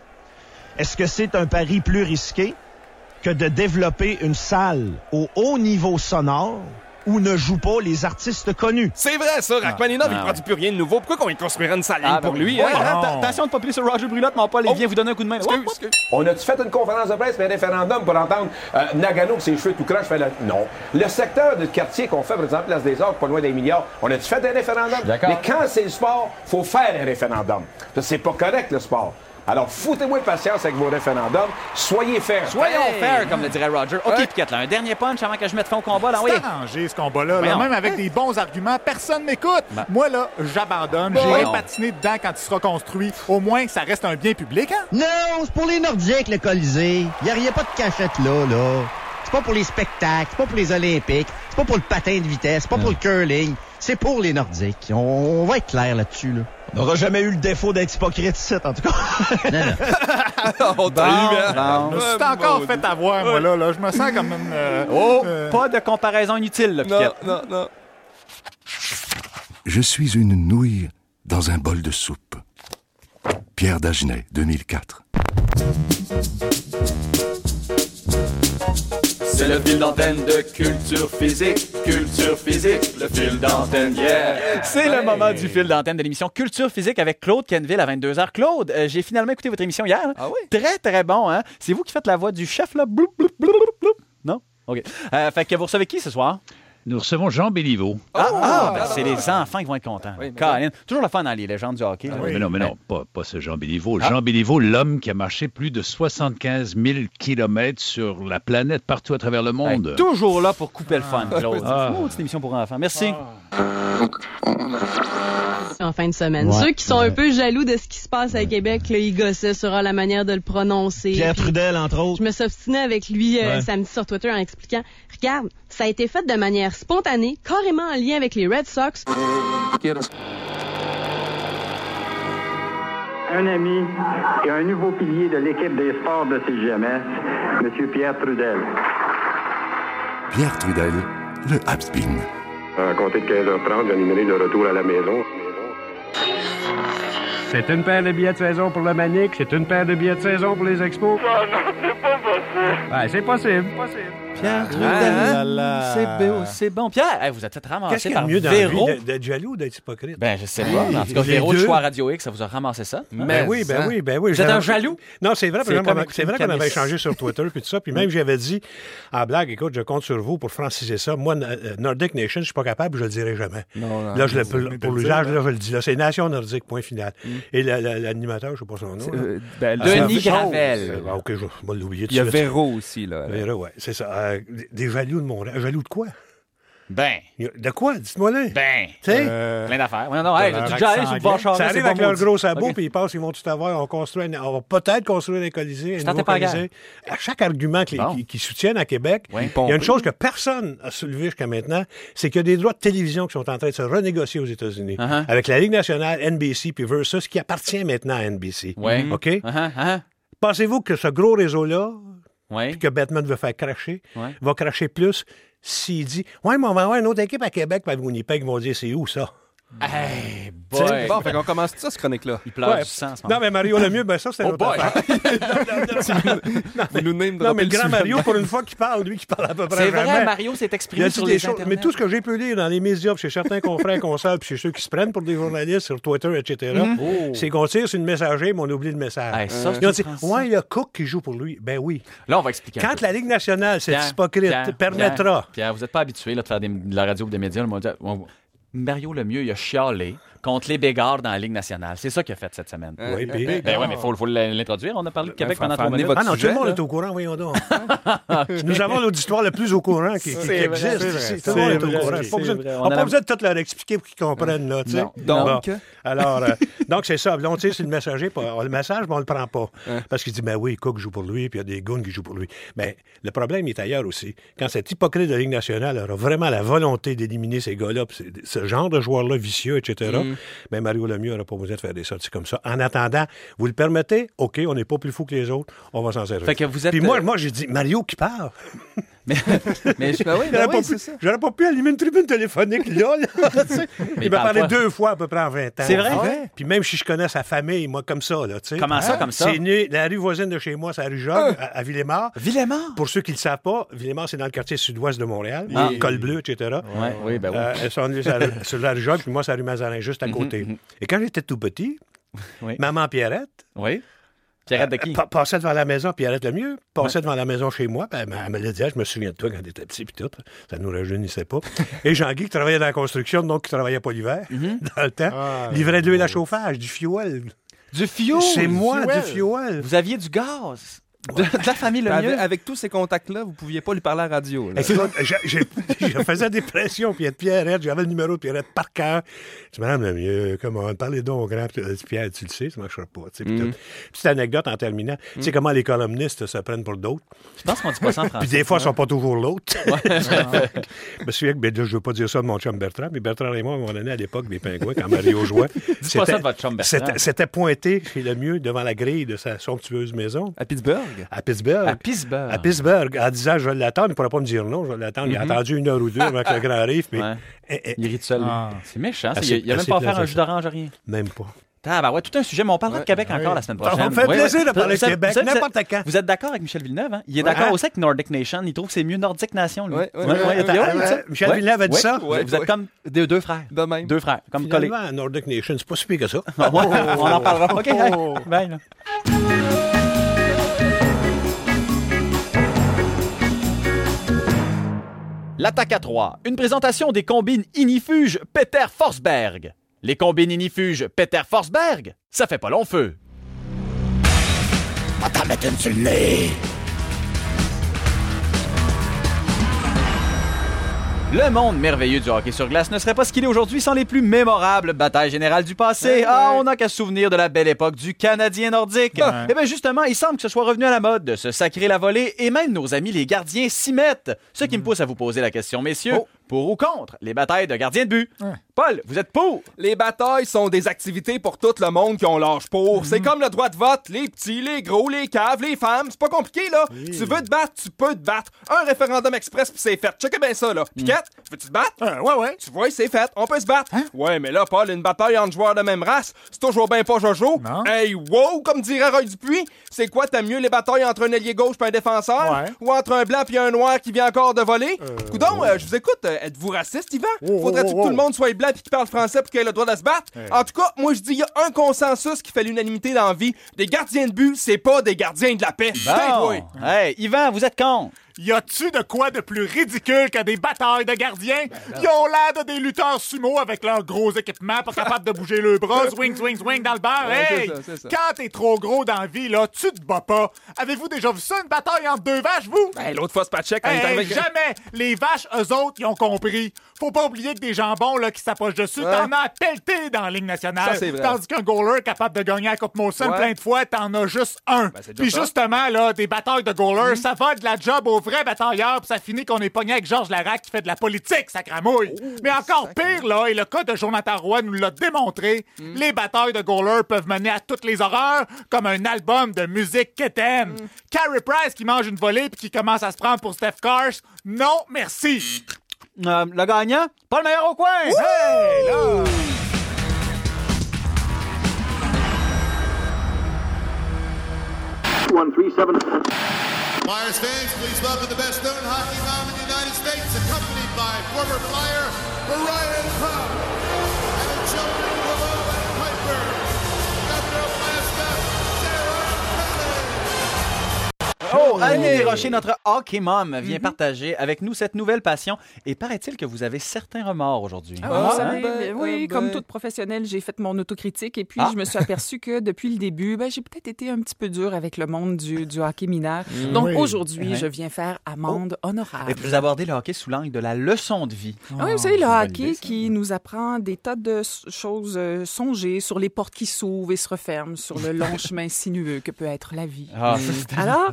est-ce que c'est un pari plus risqué que de développer une salle au haut niveau sonore où ne jouent pas les artistes connus? C'est vrai, ça. Rachmaninov, Ah, il ne ouais. produit plus rien de nouveau. Pourquoi qu'on construirait une salle Ah, pour ben, lui? ouais, hein? att- Attention de ne pas plier sur Roger Brulotte, mon Paul, il vient vous donner un coup de main. Excuse, Oh, excuse. On a-tu fait une conférence de presse et un référendum pour entendre euh, Nagano avec ses cheveux tout croche? Fait le... Non. Le secteur de quartier qu'on fait, par exemple, Place des Arts, pas loin des milliards, on a-tu fait un référendum? D'accord. Mais quand c'est le sport, faut faire un référendum. Parce que c'est pas correct, le sport. Alors, foutez-moi de patience avec vos référendums. Soyez fair. Soyons Hey! fair, comme le dirait Roger. OK, Ouais. Piquette, là, un dernier punch avant que je mette fin au combat. Là, oui. C'est arrangé, ce combat-là. là. Voyons. Même avec des bons arguments, personne m'écoute. Ben. Moi, là, j'abandonne. Voyons. J'irai patiner dedans quand il sera construit. Au moins que ça reste un bien public, hein? Non, c'est pour les Nordiques, le Colisée. Il n'y a, y a pas de cachette là, là. C'est pas pour les spectacles, c'est pas pour les Olympiques, c'est pas pour le patin de vitesse, c'est pas pour le curling. C'est pour les Nordiques. On, on va être clair là-dessus, là. On n'aura jamais eu le défaut d'être hypocrite ici, en tout cas. On t'a eu, hein? Je me suis encore fait avoir, moi, là. là. Je me sens comme une... euh, Oh, euh, pas de comparaison inutile, là, Piquette. Non, non. Je suis une nouille dans un bol de soupe. Pierre Dagenet, deux mille quatre. C'est le fil d'antenne de culture physique, culture physique, le fil d'antenne, yeah! C'est le moment du fil d'antenne de l'émission Culture physique avec Claude Kenville à vingt-deux heures. Claude, euh, j'ai finalement écouté votre émission hier. Ah oui? Très, très bon, hein? C'est vous qui faites la voix du chef, là? Bloup, bloup, bloup, bloup. Non? OK. Euh, fait que vous recevez qui ce soir? Nous recevons Jean Béliveau. Ah, Oh! ah, ben, c'est les enfants qui vont être contents. Oui, mais Colin. Toujours le fun dans les légendes du hockey. là. Mais non, mais non, pas, pas ce Jean Béliveau. Ah. Jean Béliveau, l'homme qui a marché plus de soixante-quinze mille kilomètres sur la planète, partout à travers le monde. Hey, toujours là pour couper le fun, Claude. Ah. Oh, petite émission pour enfants. Merci. En fin de semaine. Ouais. Ceux qui sont un peu jaloux de ce qui se passe à Québec, là, ils gossaient sur la manière de le prononcer. Pierre Puis, Trudel, entre autres. Je me suis obstinée avec lui euh, Ouais. samedi sur Twitter en expliquant « Regarde, ça a été fait de manière spontanée, carrément en lien avec les Red Sox. » Un ami et un nouveau pilier de l'équipe des sports de C G M S, M. Pierre Trudel. Pierre Trudel, le Habspin. À compter de quinze heures trente, j'animerai le retour à la maison. C'est une paire de billets de saison pour le Manic, c'est une paire de billets de saison pour les expos. Non, non, c'est pas possible. Ouais, c'est possible, possible. Pierre Trudel, Ah, là, là. c'est beau, c'est bon. Pierre, hey, vous êtes fait ramasser Qu'est-ce qu'il y a par de mieux dans la Véro. vie, d'être jaloux ou d'être hypocrite? Ben, je sais pas. mais En tout cas, Les Véro, le deux. choix à Radio X, ça vous a ramassé ça. hein? Ben oui, ben oui, ben oui. Vous êtes J'avais- un jaloux? Non, c'est vrai, par C'est exemple, comme on a- écouter c'est vrai une qu'on avait canisse. échangé sur Twitter puis tout ça, puis même j'avais dit en blague, écoute, je compte sur vous pour franciser ça. Moi, euh, Nordic Nation, je suis pas capable, je le dirai jamais. Non, non, là, je le, mais pour, tu- pour mais l'usage, tu- là, je le dis. Là, c'est Nation Nordique, point final. Et la- la- l'animateur, je sais pas son nom. C'est, là. euh, ben, Ah, Denis c'est- Gravel. Ah, OK, je vais l'oublier tout Il y a de suite. Véro aussi, là. Véro, ouais, c'est ça. Euh, des, des jaloux de mon rêve. Jaloux de quoi? Ben. De quoi? Dites-moi-le. Ben. Tu sais? Euh, Plein d'affaires. Ouais, non, hey, j'ai déjà allé sur le bord Charest, Ça c'est arrive pas avec leur maudit. gros sabot, OK. puis ils passent, ils vont tout avoir. On, construit un- on va peut-être construire des colisées, un Je nouveau tentais pas la colisée. À chaque argument que les- Bon. qui, qui soutiennent à Québec, Oui. il y a une chose que personne n'a soulevé jusqu'à maintenant, c'est qu'il y a des droits de télévision qui sont en train de se renégocier aux États-unis. Uh-huh. Avec la Ligue nationale, N B C, puis Versus, qui appartient maintenant à N B C. Ouais. OK? Uh-huh, uh-huh. Pensez-vous que ce gros réseau-là, Ouais. puis que Batman veut faire cracher, Ouais. va cracher plus s'il dit « Ouais, mais on va avoir une autre équipe à Québec, puis à Winnipeg, ils vont dire c'est où ça? » Hey, T'sais, boy. Bon, fait qu'on commence tout ça, ce chronique-là. Il pleure Ouais. du sang, en ce moment. Non, mais Mario Lemieux, ben ça, c'était Oh notre boy. affaire. Vous nous name Non, mais droppez le grand sujet. Mario, pour une fois qu'il parle, lui qui parle à peu près C'est jamais. vrai, Mario s'est Il a exprimé dit sur des les choses. internets. Mais tout ce que j'ai pu lire dans les médias, puis chez certains confrères, consoles, puis chez ceux qui se prennent pour des journalistes sur Twitter, et cetera, Mhm. Oh. c'est qu'on tire sur une messager, mais on oublie le message. Hey, ça, Ils ont c'est dit, une France. ouais, il y a Cook qui joue pour lui. Ben oui. Là, on va expliquer. un Quand peu. la Ligue nationale, cette Pierre, hypocrite, Pierre, permettra. Pierre, Pierre, vous n'êtes pas habitué là, de faire des- de la radio ou des médias. Là, on va dire, on- Mario Lemieux, il a chialé contre les Bégards dans la Ligue nationale. C'est ça qu'il a fait cette semaine. Oui, puis- Ben ouais, mais il faut, faut l'introduire. On a parlé de Québec faut pendant faire trois amener minutes. Ah non, tout sujet, le monde là. est au courant, voyons donc. Nous avons l'auditoire le plus au courant qui, qui- qui C'est vrai, existe. c'est vrai. ici. Tout le monde est C'est au vrai, courant. c'est Pas besoin- vrai. On On n'a a pas la- besoin de tout leur expliquer pour qu'ils comprennent. Là, tu sais. Non. Bon. Donc? Alors, euh, donc c'est ça. Là, on tire sur le messager. puis on- le message, mais on le prend pas. Parce qu'il dit, ben oui, Cook joue pour lui, puis il y a des goons qui jouent pour lui. Mais le problème est ailleurs aussi. Quand cet hypocrite de la Ligue nationale aura vraiment la volonté d'éliminer ces gars-là, puis c'est- ce genre de joueurs-là vicieux, et cetera, Mm. ben Mario Lemieux n'aura pas besoin de faire des sorties comme ça. En attendant, vous le permettez? OK, on n'est pas plus fou que les autres. On va s'en servir. Fait que vous êtes, Puis moi, euh, moi j'ai dit, Mario qui part. Mais, mais je... Ben oui, ben J'aurais oui, pas c'est pu- ça. J'aurais pas pu allumer une tribune téléphonique là. là tu sais. Mais il m'a parle parlé pas. deux fois à peu près en vingt ans. C'est vrai? Ah ouais? Puis même si je connais sa famille, moi, comme ça, là, tu sais. Comment ça, comme ça? C'est né, la rue voisine de chez moi, c'est la rue Jogues, à, à Villemort. Villemort? Pour ceux qui ne le savent pas, Villemort, c'est dans le quartier sud-ouest de Montréal. Ah. Col Bleu, et cetera. Ouais, oui, ben oui. Euh, elles sont venues sur la rue- sur la rue Jogues, puis moi, c'est la rue Mazarin, juste à côté. Et quand j'étais tout petit, Oui. maman Pierrette, Oui. Pierrette de qui? euh, pa- passait devant la maison, Pierrette le mieux, passait devant la maison chez moi, puis elle, elle me l'a dit, Ah, je me souviens de toi quand t'étais petit, puis tout. Ça nous rajeunissait pas. Et Jean-Guy, qui travaillait dans la construction, donc qui travaillait pas l'hiver, dans le temps, Ah, livrait de l'huile à chauffage, du fioul. Du fioul? C'est moi, fioul. du fioul. Vous aviez du gaz? De, de la famille Lemieux? Avec, avec tous ces contacts-là, vous pouviez pas lui parler à la radio. Là. Écoute, j'ai- j'ai- je faisais des pressions, puis il y a Pierrette, j'avais le numéro de Pierrette par cœur. Je dis, Madame Lemieux, comment, parlez donc au grand. Puis elle dit, Pierre, tu le sais, ça marchera pas. tu sais, puis Mm. tout. Petite anecdote en terminant. Tu sais comment les columnistes se prennent pour d'autres? Je pense qu'on dit pas ça en français. Puis des fois, ils sont pas toujours l'autre. Je me souviens que, ben, là, je veux pas dire ça de mon chum Bertrand, mais Bertrand et moi, on donné à l'époque des pingouins quand Mario jouait. Dites pas ça de votre chum Bertrand. C'était, c'était pointé chez Lemieux devant la grille de sa somptueuse maison. À Pittsburgh? À Pittsburgh. À Pittsburgh. À Pittsburgh, en disant je vais l'attendre, il ne pourra pas me dire non, je vais l'attendre. Il a Mhm. attendu une heure ou deux avant que le grand arrive. Mais... Ouais. Eh, eh, Il rit tout seul. Ah. C'est méchant. ça. Assez- Il n'y a, même assez pas à faire un plaisant, jus ça. d'orange, rien. Même pas. Ah, ben ouais, tout un sujet, mais on parlera Ouais. de Québec Ouais. encore la semaine Ça prochaine. me fait Ouais, plaisir ouais. de parler de Vous êtes- Québec, vous êtes- n'importe quand. Vous êtes d'accord avec Michel Villeneuve, hein? Il est Ouais. d'accord Hein? aussi avec Nordic Nation. Il trouve que c'est mieux Nordic Nation, lui. Ouais, ouais, Ouais, ouais, ouais, ouais, ouais, ouais, ouais, ça. Michel Ouais. Villeneuve a dit Ouais. ça? Ouais, vous êtes ouais. comme deux, deux frères. De même. Deux frères, comme collés. Finalement, Nordic Nation, c'est pas si pire que ça. Ouais, on en parlera. OK, hey, bye, là. L'attaque à trois. Une présentation des combines Inifuge Peter Forsberg. Les combines Inifuge Peter Forsberg, ça fait pas long feu. Va t'en mettre une sur le nez. Le monde merveilleux du hockey sur glace ne serait pas ce qu'il est aujourd'hui sans les plus mémorables batailles générales du passé. Ah, on n'a qu'à se souvenir de la belle époque du Canadien nordique. Ouais. Eh bien, justement, il semble que ce soit revenu à la mode de se sacrer la volée et même nos amis les gardiens s'y mettent. Ce qui me pousse à vous poser la question, messieurs, Oh. pour ou contre les batailles de gardiens de but? Ouais. Paul, vous êtes pour? Les batailles sont des activités pour tout le monde qui ont l'âge pour. C'est comme le droit de vote. Les petits, les gros, les caves, les femmes. C'est pas compliqué, là. Tu veux te battre, tu peux te battre. Un référendum express, puis c'est fait. Checkez bien ça, là. Piquette, veux-tu te battre? Euh, ouais, ouais. Tu vois, c'est fait. On peut se battre. Ouais, mais là, Paul, une bataille entre joueurs de même race, c'est toujours bien pas Jojo. Non. Hey, wow, comme dirait Roy Dupuis. C'est quoi, t'aimes mieux les batailles entre un ailier gauche et un défenseur? Ouais. Ou entre un blanc puis un noir qui vient encore de voler? Coudon, euh, je vous écoute. Euh, êtes-vous raciste, Yvan? Oh, Faudrait-tu oh, que tout oh. le monde soit blanc puis qu'il parle français pour qu'il ait le droit de se battre? En tout cas, moi, je dis, il y a un consensus qui fait l'unanimité dans la vie. Des gardiens de but, c'est pas des gardiens de la paix. Putain, toi. Hey, Yvan, vous êtes contre? Y a-tu de quoi de plus ridicule que des batailles de gardiens? Ils ont l'air de des lutteurs sumo avec leurs gros équipements, pas capables de bouger le bras, swing, swing, swing dans le beurre. Ouais, c'est Hey! ça, c'est ça. Quand t'es trop gros dans la vie, là, tu te bats pas. Avez-vous déjà vu ça, une bataille entre deux vaches, vous? Ben, l'autre fois, c'est pas check quand il est Hey, arrivé. jamais! Les vaches, eux autres, ils ont compris. Faut pas oublier que des jambons là, qui s'approchent dessus, Ouais. t'en as pelleté dans la Ligue nationale. Ça, c'est vrai. Tandis qu'un goaler capable de gagner la Coupe Molson Ouais. plein de fois, t'en as juste un. Ben, c'est déjà Puis ça. justement, là, des batailles de goalers, ça va de la job aux vrais batailleurs, puis ça finit qu'on est pogné avec Georges Larac qui fait de la politique, sacramouille. Mais encore pire, là, et le cas de Jonathan Roy nous l'a démontré, les batailles de goalers peuvent mener à toutes les horreurs, comme un album de musique quétaine. Carey Price qui mange une volée puis qui commence à se prendre pour Steph Cars, non, merci. Euh, le gagnant? Pas le meilleur au coin! Hey, là! one three seven. Flyers fans, please welcome the best known hockey mom in the United States, accompanied by former Flyer Ryan Crump and the children of Willow and Piper, Governor of Alaska, Sarah Palin. Oh, Annie Desrochers, notre hockey mom, vient partager avec nous cette nouvelle passion. Et paraît-il que vous avez certains remords aujourd'hui. Ah, Ah, vous savez, ben, ben, oui, ben. comme toute professionnelle, j'ai fait mon autocritique et puis Ah. je me suis aperçue que depuis le début, ben, j'ai peut-être été un petit peu dur avec le monde du, du hockey mineur. Mm. Donc Oui. aujourd'hui, Ouais. je viens faire amende honorable. Et vous abordez le hockey sous l'angle de la leçon de vie. Ah oui, vous savez, le c'est une bonne hockey idée, ça. qui nous apprend des tas de s- choses euh, songées sur les portes qui s'ouvrent et se referment, sur le long chemin sinueux que peut être la vie. Ah, ça, c'est tellement Alors, beau. qui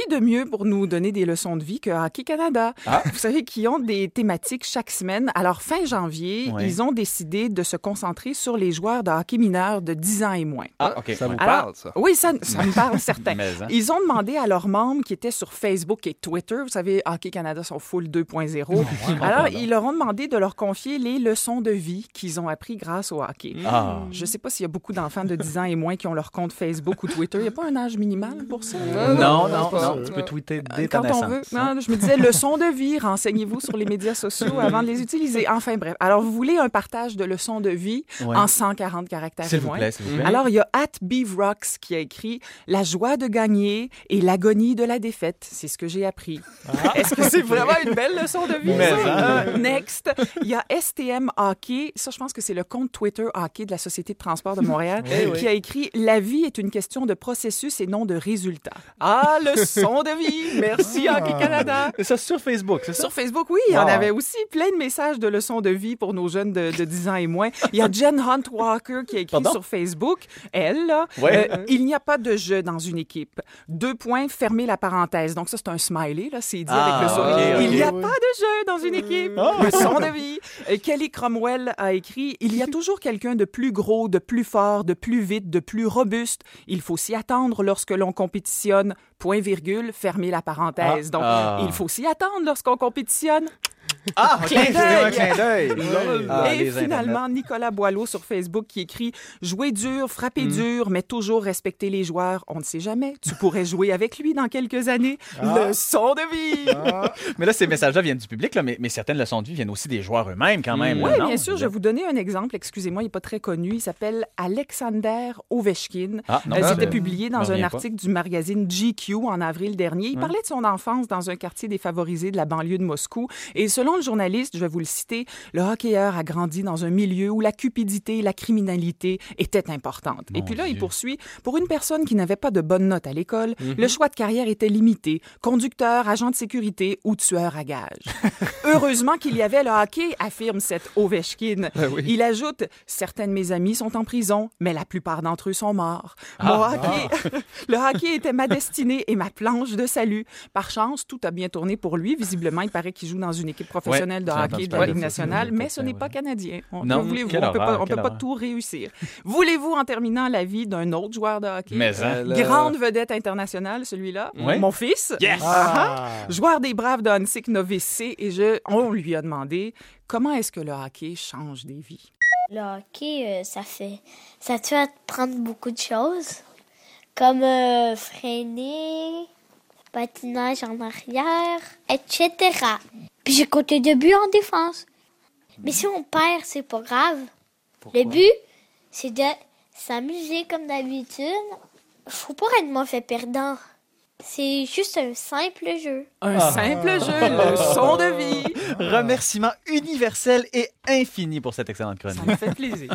de mieux pour nous donner des leçons de vie que Hockey Canada? Ah. Vous savez qu'ils ont des thématiques chaque semaine. Alors, fin janvier, Oui. ils ont décidé de se concentrer sur les joueurs de hockey mineurs de dix ans et moins. Ah, OK. Ça vous Alors, parle, ça? Oui, ça, ça me parle, certain. Mais, hein. Ils ont demandé à leurs membres qui étaient sur Facebook et Twitter, vous savez, Hockey Canada sont full deux point zéro. Alors, ils leur ont demandé de leur confier les leçons de vie qu'ils ont appris grâce au hockey. Ah. Je ne sais pas s'il y a beaucoup d'enfants de dix ans et moins qui ont leur compte Facebook ou Twitter. Il n'y a pas un âge minimal pour ça? Non, non, non, pas non, tu peux tweeter dès ta Quand on naissance. veut. Non, je me disais, leçons de vie, renseignez-vous sur les médias sociaux avant de les utiliser. Enfin, bref. Alors, vous voulez un partage de leçons de vie Ouais. en cent quarante caractères S'il et vous moins? plaît, s'il vous plaît. Alors, il y a At Beavrocks qui a écrit « La joie de gagner et l'agonie de la défaite. C'est ce que j'ai appris. Est-ce que c'est vraiment une belle leçon de vie? Mais, ça? hein. Euh, next. Il y a S T M Hockey. Ça, je pense que c'est le compte Twitter Hockey de la Société de transport de Montréal Oui, oui. qui a écrit « La vie est une question de processus et non de résultat. » Ah, leçon de vie! Merci, Hockey Canada! Et ça sur Facebook, c'est ça? Sur Facebook, oui, il y en Wow. avait aussi plein de messages de leçons de vie pour nos jeunes de, de dix ans et moins. Il y a Jen Hunt Walker qui a écrit Pardon? sur Facebook, elle, là, Ouais. euh, il n'y a pas de jeu dans une équipe. Deux points, fermez la parenthèse. Donc ça, c'est un smiley, là, c'est dit Ah, avec le sourire. ok, ok. Il n'y a pas de jeu dans une équipe. Leçon de vie. Euh, Kelly Cromwell a écrit, il y a toujours quelqu'un de plus gros, de plus fort, de plus vite, de plus robuste. Il faut s'y attendre lorsque l'on compétitionne. Point virgule, fermez la parenthèse. Donc, Ah. il faut s'y attendre lorsqu'on compétitionne. Ah, OK, Clin c'était un d'œil. clin d'œil. Ah, Et les finalement, Internets. Nicolas Boileau sur Facebook qui écrit « Jouer dur, frapper Mm. dur, mais toujours respecter les joueurs. On ne sait jamais. Tu pourrais jouer avec lui dans quelques années. Leçon de vie! Mais là, ces messages-là viennent du public, là, mais, mais certaines leçons de vie viennent aussi des joueurs eux-mêmes, quand même. Oui, là, non? bien sûr. Je vais vous donner un exemple. Excusez-moi, il n'est pas très connu. Il s'appelle Alexander Ovechkin. Ah, non, Euh, ça C'était me- publié me dans un revient pas. article du magazine G Q en avril dernier. Il Ouais. parlait de son enfance dans un quartier défavorisé de la banlieue de Moscou. Et selon le journaliste, je vais vous le citer, le hockeyeur a grandi dans un milieu où la cupidité et la criminalité étaient importantes. et puis là, il poursuit, pour une personne qui n'avait pas de bonnes notes à l'école, Mm-hmm. le choix de carrière était limité. Conducteur, agent de sécurité ou tueur à gages. Heureusement qu'il y avait le hockey, affirme cet Ovechkin. Ben oui. Il ajoute, certains de mes amis sont en prison, mais la plupart d'entre eux sont morts. Ah. Mon hockey, le hockey était ma destinée et ma planche de salut. Par chance, tout a bien tourné pour lui. Visiblement, il paraît qu'il joue dans une équipe professionnelle Ouais, de j'ai entendu hockey de la parler Ligue de ça, nationale, c'est mais pas ce ça, n'est ouais. pas canadien. On, Non, que voulez-vous? quelle On peut pas, horreur, on peut quelle pas horreur. tout réussir. Voulez-vous, en terminant, la vie d'un autre joueur de hockey? Mais hein. Grande vedette internationale, celui-là. Ouais. Mon fils. Yes! Ah. Joueur des Braves de Hansik Novice C. Et je, on lui a demandé comment est-ce que le hockey change des vies. Le hockey, euh, ça fait... Ça te fait apprendre beaucoup de choses, comme euh, freiner, patinage en arrière, et cetera. Puis j'ai compté de buts en défense. Mais si on perd, c'est pas grave. Le but, c'est de s'amuser comme d'habitude. Faut pas être mauvais perdant. C'est juste un simple jeu. Un Ah. simple jeu, leçon de vie. Remerciements universels et infinis pour cette excellente chronique. Ça me fait plaisir.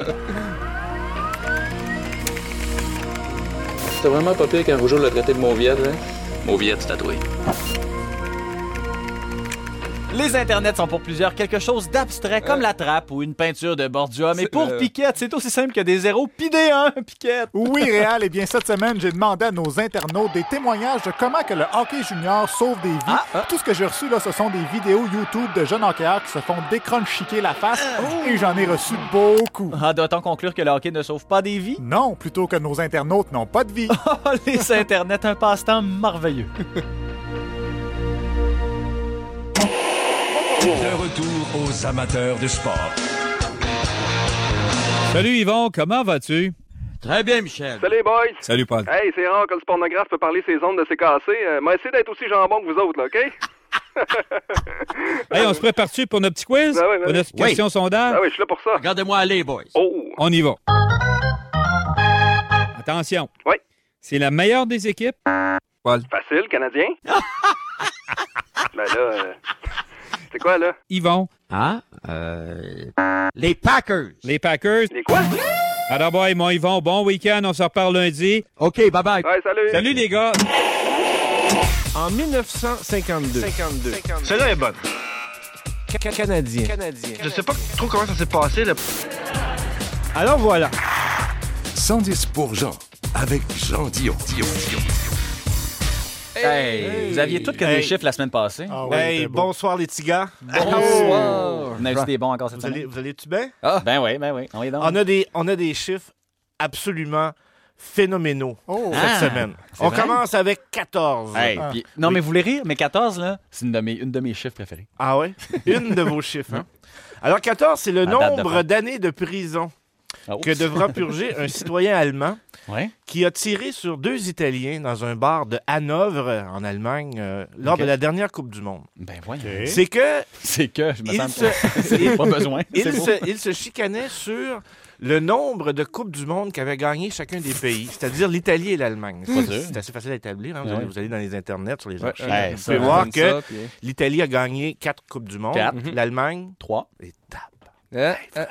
C'était vraiment pas pire quand Rougeau l'a traité de mauviette, hein? Mauviette, c'est tatoué. Les internets sont pour plusieurs quelque chose d'abstrait, comme la trappe ou une peinture de bordure. Mais C'est- pour euh, Piquette, c'est aussi simple que des zéros pis des un, Piquette. Oui, Réal. Eh bien, cette semaine, j'ai demandé à nos internautes des témoignages de comment que le hockey junior sauve des vies. Ah, Tout ce que j'ai reçu, là, ce sont des vidéos YouTube de jeunes hockeyeurs qui se font décrunchiquer la face. Et j'en ai reçu beaucoup. Ah, doit-on conclure que le hockey ne sauve pas des vies? Non, plutôt que nos internautes n'ont pas de vie. Oh, les internets, un passe-temps merveilleux. De retour aux amateurs de sport. Salut Yvon, comment vas-tu? Très bien, Michel. Salut, boys. Salut Paul. Hey, c'est rare que le pornographe peut parler ses ondes de ses cassés. Euh, mais essayez d'être aussi jambon que vous autres, là, OK? Hey, on se prépare-tu pour notre petit quiz? Ben oui, ben pour notre oui. question Oui. sondage? Ah oui, je suis là pour ça. Regardez-moi aller, boys. Oh! On y va. Attention. Oui. C'est la meilleure des équipes? Paul. Facile, Canadien? Ben là, euh, c'est quoi, là? Yvon. Ah, euh... Les Packers. Les Packers. Les quoi? Alors, boy, mon Yvon, bon week-end, on se reparle lundi. OK, bye-bye. Ouais, salut. Salut, les gars. En dix-neuf cent cinquante-deux. cinquante-deux. Celle-là est bonne. Ca- Canadien. Canadien. Je sais pas trop comment ça s'est passé, là. Alors voilà. cent dix pour Jean, avec Jean Dion. Dion, Dion. Hey, hey. Vous aviez tous que des Hey. chiffres la semaine passée. Ah oui, hey, bonsoir les petits gars. Bonsoir. On a eu des bons encore cette vous semaine. allez, vous allez-tu bien? Ah. Ben oui, ben oui. On est dans. On a des, on a des chiffres absolument phénoménaux Oh. cette Ah. semaine. C'est On vrai? commence avec quatorze. Hey, Ah. puis- non, Oui. mais vous voulez rire, mais quatorze, là, c'est une de mes, une de mes chiffres préférés. Ah ouais? Une de vos chiffres. Hein? Alors, quatorze, c'est le À date de nombre fête. d'années de prison Oh. que devra purger un citoyen allemand Ouais. qui a tiré sur deux Italiens dans un bar de Hanovre, en Allemagne, euh, lors Ok. de la dernière Coupe du Monde. Ben voyons. C'est que... C'est que, je me il sens se- il... pas besoin. Il C'est beau. se, il se chicanait sur le nombre de Coupes du Monde qu'avaient gagné chacun des pays, c'est-à-dire l'Italie et l'Allemagne. C'est, Pas pas- sûr. c'est assez facile à établir. Hein? Vous, Ouais. allez, vous allez dans les internets, sur les Ouais, archives. ouais, vous ça, pouvez on voir donne que ça, puis- l'Italie a gagné quatre Coupes du Monde, Quatre. l'Allemagne, Trois. et tape. Hein? Hein?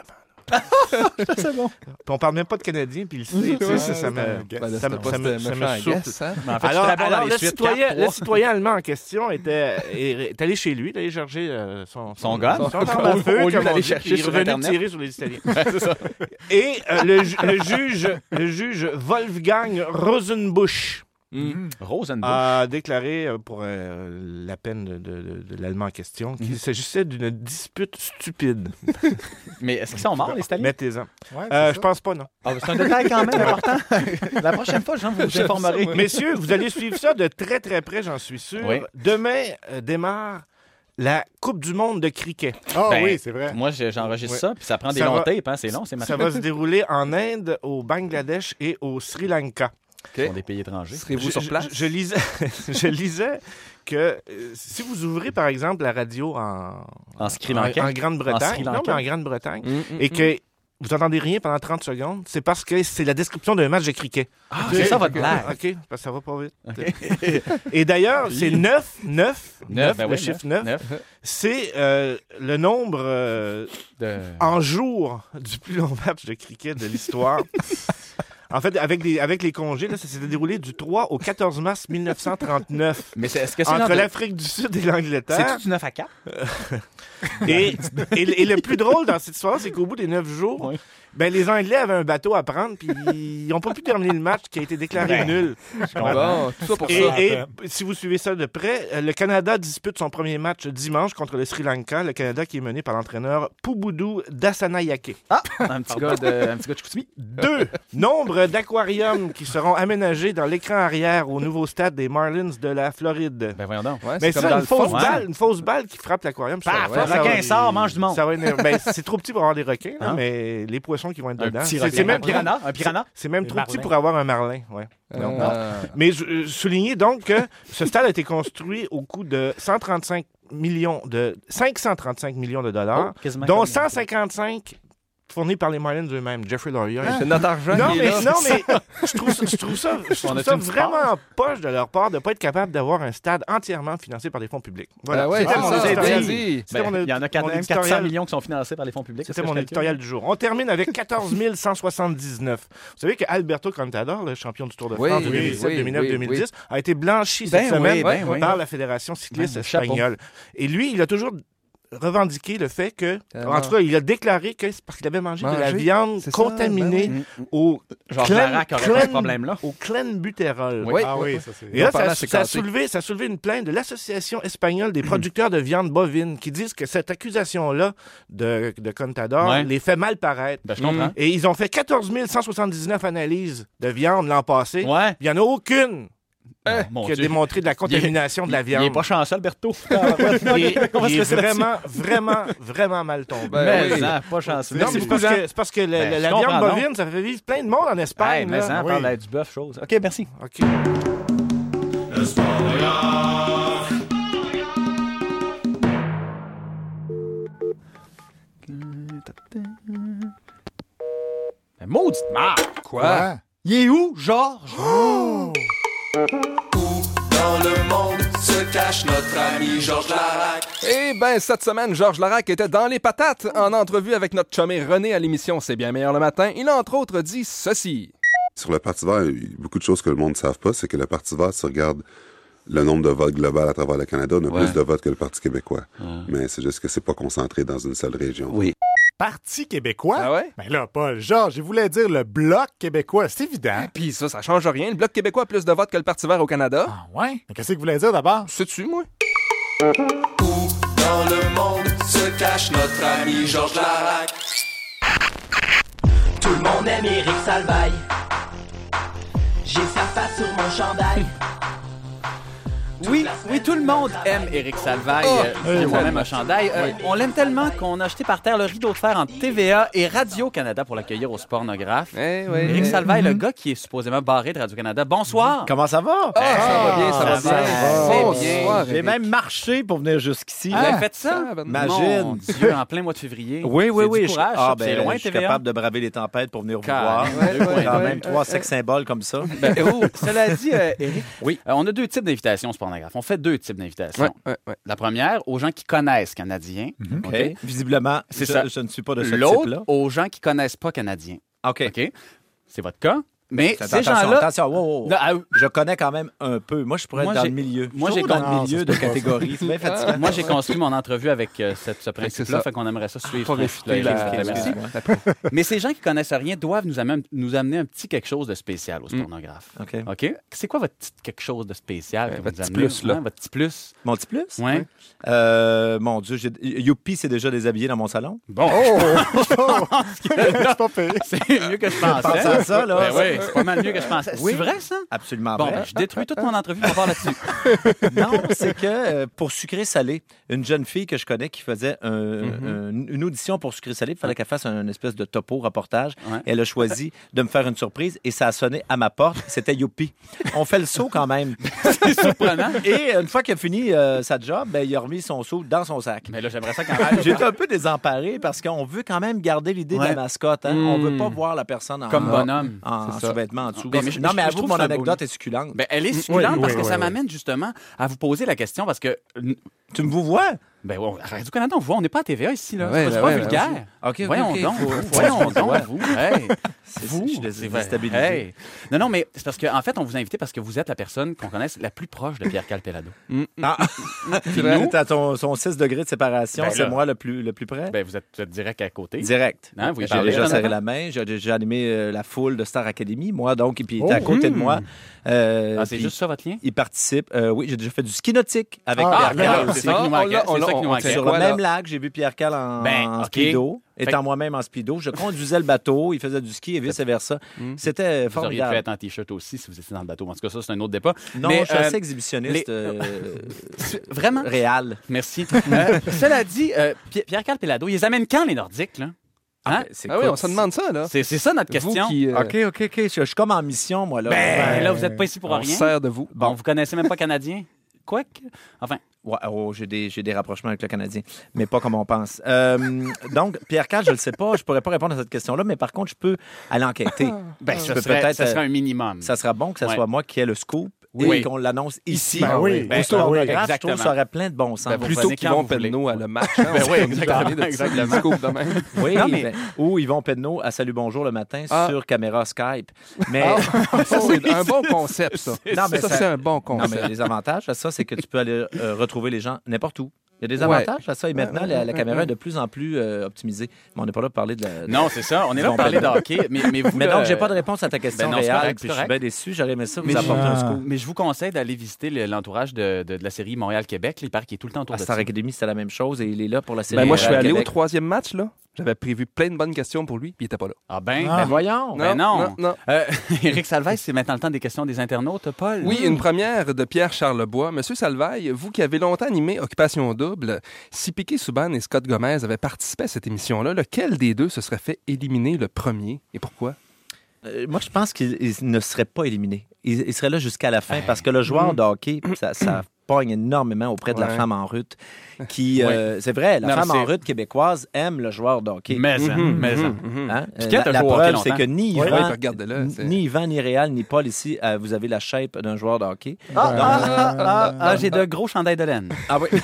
C'est bon. Puis on parle même pas de Canadiens, puis il sait, tu sais, ça, ça me, Ben, là, ça me, c'était pas- ça me, c'était ça me méchant, I souffle. guess, hein? Mais en fait, alors, je suis très bon dans alors, les le, suites. citoyen, Quatre, le trois. citoyen allemand en question était, est, est allé chez lui, il est allé chercher euh, son, Son gun? son arme à Au- feu, au lieu comme on d'aller dit, chercher puis il est sur revenu Internet. tirer sur les Italiens. Ouais, c'est ça. Et euh, le, ju- le juge, le juge Wolfgang Rosenbusch Mm. Rosenbusch. a déclaré euh, pour euh, la peine de, de- de- de l'Allemand en question qu'il s'agissait d'une dispute stupide. Mais est-ce qu'ils sont morts, les Italiens? Mettez-en. Ouais, Euh, c'est je ça. pense pas, non. Ah, c'est un détail quand même important. La prochaine fois, Jean, vous vous informerez. Messieurs, vous allez suivre ça de très très près, j'en suis sûr. Oui. Demain euh, démarre la Coupe du monde de cricket. Ah Ben, oui, c'est vrai. Moi, je- j'enregistre Ouais. ça, puis ça prend des Ça longs va- tapes, hein, c'est long, c'est Ça va se dérouler en Inde, au Bangladesh et au Sri Lanka. Ce sont des pays étrangers. Serez-vous Je- sur place? Je, je lisais, je lisais que euh, si vous ouvrez, par exemple, la radio en, En Sri en, Lanka? en Grande-Bretagne, En Sri non, Lanka? mais en Grande-Bretagne, Mm, mm, et que vous entendez rien pendant trente secondes, c'est parce que c'est la description d'un match de cricket. Ah, c'est ça votre OK, blague. OK, parce que ça va pas vite. Et d'ailleurs, c'est neuf, neuf, neuf, ben le oui, chiffre neuf, neuf, neuf. c'est euh, le nombre euh, De... en jours du plus long match de cricket de l'histoire. En fait, avec, des, avec les congés, là, ça s'est déroulé du trois au quatorze mars mille neuf cent trente-neuf. Mais c'est- est-ce que c'est entre genre de- l'Afrique du Sud et l'Angleterre. C'est-tu du neuf à quatre? Et, et, et le plus drôle dans cette histoire, c'est qu'au bout des neuf jours, Oui. ben, les Anglais avaient un bateau à prendre, puis ils n'ont pas pu terminer le match qui a été déclaré Ben, nul. Bon, tout ça pour Et, ça. et si vous suivez ça de près, euh, le Canada dispute son premier match dimanche contre le Sri Lanka, le Canada qui est mené par l'entraîneur Pubudu Dasanayake. Ah, un petit gars de, un petit gars de Chicoutimi. Deux, nombre d'aquariums qui seront aménagés dans l'écran arrière au nouveau stade des Marlins de la Floride. Ben voyons donc. Ouais, Mais c'est ça, comme dans une le fausse fond. balle, une fausse balle qui frappe l'aquarium. ça Paf, va- le ça va- requin sort, mange du monde. ça va énerver. Ben, c'est trop petit pour avoir des requins, là, Hein? mais les poissons qui vont être Un dedans. petit c'est- requin. c'est même Un piranha? Un piranha? C'est même Des trop petit marlins. pour avoir un marlin. Ouais. Non. Ah. Mais je, je soulignais donc que ce stade a été construit au coût de cent trente-cinq millions de cinq cent trente-cinq millions de dollars, Oh, quasiment dont comme- cent cinquante-cinq fournis par les Marlins eux-mêmes, Jeffrey Loria. C'est notre argent Non, qui est mais, là. non, mais je trouve ça, je trouve ça, je On trouve a-tu ça une petite vraiment poche de leur part de ne pas être capable d'avoir un stade entièrement financé par des fonds publics. Voilà. Ben ouais, C'était c'est mon ça, éditorial. c'est dit. C'était Ben, mon- il y en a quand mon même éditorial. quatre cents millions qui sont financés par les fonds publics. C'était c'est ce mon que je éditorial calcule. du jour. On termine avec quatorze mille cent soixante-dix-neuf. Vous savez que Alberto Contador, le champion du Tour de Oui, France de oui, deux mille sept, oui, deux mille neuf, oui, deux mille dix, oui. a été blanchi Ben cette oui, semaine ben oui. par la Fédération cycliste Ben, chapeau. espagnole. Et lui, il a toujours revendiqué le fait que, Tellement. en tout cas, il a déclaré que c'est parce qu'il avait mangé, de la Mangé, viande c'est ça, contaminée ben au Georges clen- Larac aurait pas ce clen- problème-là. au clenbutérol. Oui. Ah oui, ça c'est... Et là, En parlant, ça, c'est ça a cassé. soulevé, ça a soulevé une plainte de l'Association espagnole des producteurs de viande bovine qui disent que cette accusation-là de, de Contador Ouais. les fait mal paraître. Ben, je comprends. Et ils ont fait quatorze mille cent soixante-dix-neuf analyses de viande l'an passé. Ouais. Il n'y en a aucune Eh, mon qui a Dieu. démontré de la contamination de la Il viande. est pas chanceux, Alberto. Il est, On va il se est laisser là-dessus. vraiment, vraiment, vraiment mal tombé. Ben Mais, oui. hein, pas chanceux. Non, Merci mais c'est beaucoup, parce, Jean. que, c'est parce que le- Ben, la, je la comprends, viande non? bovine, ça fait vivre plein de monde en Hey, Espagne. mais là. ça, on Oui. parle du bœuf, chose. OK, merci. OK. Ben, maudite marde. Quoi? Il est où, Georges? Dans le monde se cache notre ami Georges Larac. Eh ben, cette semaine, Georges Larac était dans les patates en entrevue avec notre chumé René à l'émission C'est bien meilleur le matin. Il a entre autres dit ceci. Sur le Parti vert, il y a beaucoup de choses que le monde ne savent pas, c'est que le Parti vert, si tu regardes le nombre de votes global à travers le Canada, on a Ouais. plus de votes que le Parti québécois. Ouais. Mais c'est juste que c'est pas concentré dans une seule région. Oui. Parti québécois? Ah ouais? Ben là, Paul, Georges, il voulait dire le Bloc québécois, c'est évident. Puis ça, ça change rien. Le Bloc québécois a plus de votes que le Parti vert au Canada. Ah ouais? Mais qu'est-ce qu'il voulait dire d'abord? Sais-tu, moi? Dans le monde se cache notre ami Georges Larac. Tout le monde aime Éric Salvaille. J'ai sa face sur mon chandail. Oui, oui, tout le monde aime Éric Salvaille. Oh, euh, oui, moi-même oui. un chandail. Euh, Oui. On l'aime tellement qu'on a jeté par terre le rideau de fer entre T V A et Radio-Canada pour l'accueillir au Spornographe. Eh, oui, Éric eh. Salvaille, le gars qui est supposément barré de Radio-Canada. Bonsoir. Comment ça va? Ah, ça va bien, ça va ça bien. va. C'est bien. J'ai même marché pour venir jusqu'ici. Vous avez fait ça? Imagine. Mon Dieu, en plein mois de février. Oui, oui, C'est oui. du je- courage, ah, ça, ben, c'est loin, je suis T V A. capable de braver les tempêtes pour venir vous Car- voir. ouais, ouais, Quand ouais, même ouais. trois sex symboles comme ça. Ben, oh, cela dit, euh, Éric, Oui. euh, on a deux types d'invitations au Spornographe. On fait deux types d'invitations. Ouais, ouais, ouais. La première, aux gens qui connaissent Canadien. OK. Visiblement, C'est je, ça. je ne suis pas de ce L'autre, type-là. aux gens qui connaissent pas Canadien. OK. OK? C'est votre cas. Mais Attention, ces gens-là... attention, wow, wow. Non, ah, Je connais quand même un peu. Moi, je pourrais Moi, être dans j'ai- le milieu. moi, Toujours j'ai dans con- le milieu Non, de c'est pas catégorie. C'est bien fatigant. Moi, j'ai construit mon entrevue avec euh, cette- ce c'est principe-là, ça. fait qu'on aimerait ça suivre. Pas ce réfuter principe-là, la- Éric. la- Merci. la- Mais ces gens qui connaissent rien doivent nous amener, nous amener un petit quelque chose de spécial au Spornographe. OK. OK? C'est quoi votre petit quelque chose de spécial que Ouais, vous votre nous petit amenez? plus, là. Ouais, votre petit plus. Mon petit plus? Ouais. Euh, mon Dieu, j'ai- Youpi s'est déjà déshabillé dans mon salon. Bon. C'est pas pire. C'est mieux que je pensais. Pensez à ça, là. Ben oui, c'est pas mal mieux que je pensais. Oui. C'est vrai, ça? Absolument Bon, vrai. ben, je détruis toute mon entrevue pour voir là-dessus. Non, c'est que euh, pour Sucré-Salé, une jeune fille que je connais qui faisait un- un- une audition pour Sucré-Salé, il fallait qu'elle fasse un espèce de topo, reportage. Ouais. Elle a choisi de me faire une surprise et ça a sonné à ma porte. C'était Youpi. On fait le saut quand même. C'est surprenant. Et une fois qu'il a fini euh, sa job, ben, il a remis son saut dans son sac. Mais là, j'aimerais ça quand Ah, même. J'ai été un peu désemparé parce qu'on veut quand même garder l'idée de Ouais. la mascotte. Hein? Mm. On veut pas voir la personne en, Comme bonhomme. en C'est ça. sous-vêtements en dessous. Ben, mais je- non, mais je- je avoue trouve que mon ça beau, anecdote là. est succulente. Ben, elle est succulente Oui, parce oui, que oui, ça oui. m'amène justement à vous poser la question parce que. Tu me vous vois? Ben, ouais, à Radio-Canada, on voit, on n'est pas à T V A ici, là. Ouais, c'est pas, c'est ben pas ouais, vulgaire. OK, OK, Voyons OK. donc, Faut- vous, faut- voyons faut- donc, ouais. vous. Hey, C'est- vous, je suis c'est vrai. déstabilisé. Hey. Non, non, mais c'est parce qu'en en fait, on vous a invité parce que vous êtes la personne qu'on connaisse la plus proche de Pierre Calpelado. Ah. Puis Nous, nous, t'as ton, son six degrés de séparation, Ben c'est là. moi le plus, le plus près. ben, vous êtes, vous êtes direct à côté. Direct. Hein, vous y J'ai parlez, déjà serré Jonathan? la main. J'ai déjà animé euh, la foule de Star Academy, moi, donc, et puis il était Oh, à côté de hmm. moi. Euh, Ah, c'est puis juste ça, votre lien? Il participe. Euh, oui, j'ai déjà fait du ski nautique avec Ah, Pierre là, Cal c'est aussi. ça qui nous on manquait. l'a- on C'est l'a- ça qui on- nous on manquait. sait Sur quoi, le là? même lac, j'ai vu Pierre Cal en, Ben, en OK. speedo. Fait Étant moi-même en speedo, je conduisais le bateau, il faisait du ski et vice-versa. C'était Vous auriez pu formidable. être en T-shirt aussi si vous étiez dans le bateau. En tout cas, ça, c'est un autre débat. Non, Mais, je suis euh, assez exhibitionniste. les- euh, Vraiment? réel. Merci. Euh, cela dit, euh, Pi- Pierre Calpelado, ils les amènent quand, les Nordiques, là? Hein? C'est Ah oui, quoi, on se demande ça, là. C'est c'est ça notre question. Vous qui, euh, OK, OK, OK. Je, je suis comme en mission, moi, là. Ben, là, vous n'êtes pas ici pour on rien. se sert de vous. Bon, vous connaissez même pas Canadien? Quoique. Enfin, Ouais, oh, j'ai des, j'ai des rapprochements avec le Canadien, mais pas comme on pense. Euh, donc, Pierre Cal, je le sais pas, je pourrais pas répondre à cette question-là, mais par contre, je peux aller enquêter. ben, Je ça, peux serait, peut-être, ça serait euh, un minimum. Ça sera bon que ce Ouais. soit moi qui ai le scoop Oui. et qu'on l'annonce ici. Ben oui, Ben, au sur oui, Autographe, je trouve exactement. que ça aurait plein de bon sens. Ben, vous Plutôt prenez qu'ils quand vont vous voulez. Penneau à le match. Hein, Ben on oui, s'est exactement, parlé de ça, exactement. des scoops de même. Oui, Non, mais- ben, ou Yvon Penneau à Salut Bonjour le matin Ah. sur caméra Skype. Mais, Ça, c'est un bon concept, ça. Non, mais ça, ça- c'est un bon non, concept. mais les avantages à ça, c'est que tu peux aller euh, retrouver les gens n'importe où. Il y a des Ouais. avantages à ça. Et maintenant, la, la caméra est de plus en plus euh, optimisée. Mais on n'est pas là pour parler de la... Non, c'est ça. On est là pour Yvon parler de Penneau. hockey. Mais, mais, vous, Mais là, donc, j'ai euh, pas de réponse à ta question ben non, c'est réelle. correct, Puis c'est je suis correct. bien déçu. J'aurais aimé ça vous Mais apporter un je- scoop. Mais je vous conseille d'aller visiter le- l'entourage de, de, de la série Montréal-Québec. Il paraît qu'il est tout le temps autour À de Star ça. Academy, c'était la même chose et il est là pour la série. Ben, moi, je suis Montréal, allé au Québec. troisième match, là. J'avais prévu plein de bonnes questions pour lui, puis il était pas là. Ah ben, Ah. Ben voyons. ben non. non, non. Euh, Éric Salvaille, c'est maintenant le temps des questions des internautes, Paul. Oui, une première de Pierre Charlebois. Monsieur Salvaille, vous qui avez longtemps animé Occupation Double, si Piquet Souban et Scott Gomez avaient participé à cette émission-là, lequel des deux se serait fait éliminer le premier et pourquoi? Euh, moi, je pense qu'il il ne serait pas éliminé. Il, il serait là jusqu'à la fin parce que le joueur de hockey, ça, ça pogne énormément auprès de la Ouais. femme en rut. Qui, euh, c'est vrai, la Non, femme mais en c'est- rut québécoise aime le joueur de hockey. Mais, ça, Mhm, mais ça. mhm, mhm. Hein? Piquet Euh, a la, la joué au hockey preuve, c'est longtemps. que ni Oui, Yvan, oui, regardez-le, c'est- ni Yvan, ni Réal, ni Paul ici, euh, vous avez la shape d'un joueur de hockey. Ah, ah, ah, ah, ah, j'ai de gros chandails de laine. Ah oui.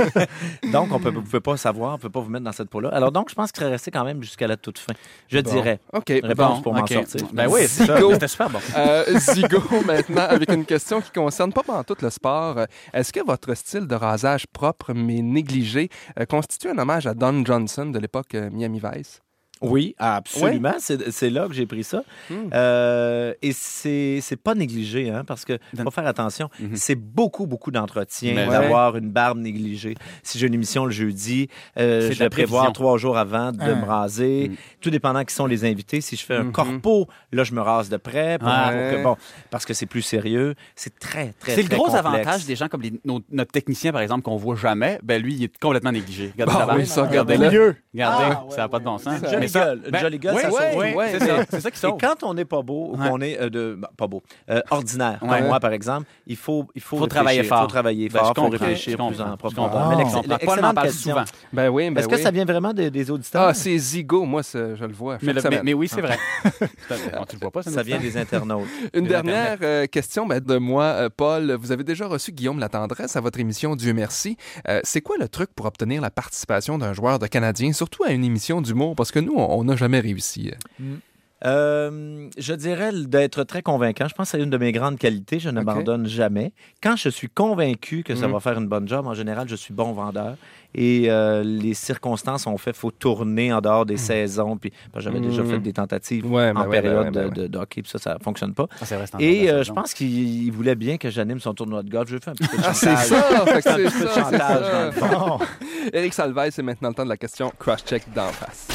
Donc, on peut, vous ne pouvez pas savoir, on ne peut pas vous mettre dans cette peau-là. Alors, donc, je pense qu'il serait resté quand même jusqu'à la toute fin. Je Bon. dirais. OK. Réponse Bon, pour m'en OK. sortir. Ben oui, c'est ça. Zigo. C'était super bon. Euh, Zigo, maintenant, avec une question qui concerne pas tout le sport. Euh, est-ce que votre style de rasage propre mais négligé euh, constitue un hommage à Don Johnson de l'époque euh, Miami Vice? Oui, absolument. Ouais. C'est, c'est là que j'ai pris ça. Mm. Euh, et c'est, c'est pas négligé, hein, parce que faut faire attention. Mm-hmm. C'est beaucoup, beaucoup d'entretien Mais d'avoir ouais. une barbe négligée. Si j'ai une émission le jeudi, euh, je vais prévoir trois jours avant de ah. me raser. Mm. Tout dépendant qui sont les invités. Si je fais un mm-hmm. corpo, là, je me rase de près. Pour, ah. pour que, bon, parce que c'est plus sérieux. C'est très, très, C'est très le gros complexe. avantage des gens comme les, nos, notre technicien, par exemple, qu'on voit jamais. Ben lui, il est complètement négligé. Regardez oh, la barbe. Oui, ça, regardez-le. Regardez, regardez ah, ça n'a pas de bon sens. Une jolie ça, gueule. Une ben, jolie gueule, oui, ça oui, sauve. oui, oui, c'est, ça, c'est ça qui sauve. Et quand on n'est pas beau ou ouais. qu'on est euh, de, bah, pas beau, euh, ordinaire, ouais. comme moi par exemple, il faut, il faut, faut travailler fort. Il faut travailler ben, fort, il faut comprends, réfléchir plus en profondeur. Oh, Mais l'ex- excellente question. souvent. Ben oui, ben Est-ce oui. que ça vient vraiment des, des auditeurs? Ah, c'est Zigo, moi, c'est, je le vois. Mais, le, mais, mais oui, c'est vrai. non, tu le vois pas, ça, ça vient des internautes. Une dernière euh, question ben, de moi, euh, Paul. Vous avez déjà reçu Guillaume Latendresse à votre émission Dieu merci. Euh, c'est quoi le truc pour obtenir la participation d'un joueur de Canadien, surtout à une émission d'humour? Parce que nous, on n'a jamais réussi. Mm. Euh, je dirais d'être très convaincant. Je pense que c'est une de mes grandes qualités. Je n'abandonne okay. jamais. Quand je suis convaincu que ça mmh. va faire une bonne job, en général, je suis bon vendeur. Et euh, les circonstances ont fait qu'il faut tourner en dehors des mmh. saisons. Puis, j'avais mmh. déjà fait des tentatives ouais, en ben période ouais, ouais, ouais, de, de hockey. Puis ça, ça ne fonctionne pas. Ah, c'est vrai, c'est Et euh, je pense qu'il voulait bien que j'anime son tournoi de golf. Je vais faire un petit peu de chantage. Ah, c'est ça! Fait que c'est un petit peu de ça, chantage c'est dans le fond. Éric Salvaille, c'est maintenant le temps de la question cross-check d'en face.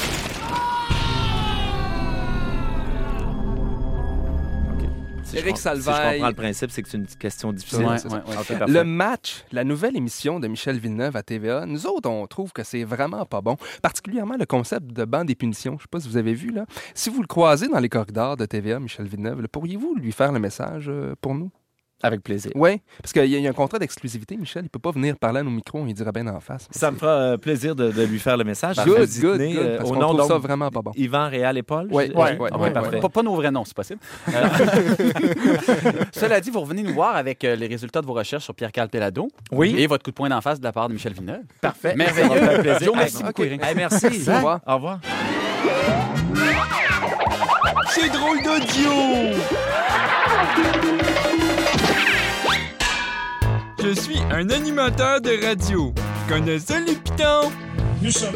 Si Éric je, Salvaille. Si je comprends le principe, c'est que c'est une question difficile. Ouais, ouais, ouais. Okay, le match, la nouvelle émission de Michel Villeneuve à T V A, nous autres, on trouve que c'est vraiment pas bon. Particulièrement le concept de banc des punitions. Je sais pas si vous avez vu, là. Si vous le croisez dans les corridors de T V A, Michel Villeneuve, là, pourriez-vous lui faire le message euh, pour nous? Avec plaisir. Oui, parce qu'il y, y a un contrat d'exclusivité, Michel. Il ne peut pas venir parler à nos micros, il dira bien en face. Ça me fera euh, plaisir de, de lui faire le message. Good, good, good, euh, parce au qu'on nom, trouve donc, ça vraiment pas bon. Yvan, Réal et Paul? Oui, oui, oui. Parfait. Pas, pas nos vrais noms, c'est possible. Euh, Cela dit, vous revenez nous voir avec euh, les résultats de vos recherches sur Pierre-Carl Péladeau. Oui. Et votre coup de poing d'en face de la part de Michel Villeneuve. Parfait. Merveilleux. Joe, merci hey, beaucoup, okay. hey, merci. Au revoir. Au revoir. C'est drôle d'audio! Je suis un animateur de radio. Connaissez les pitons? Nous sommes.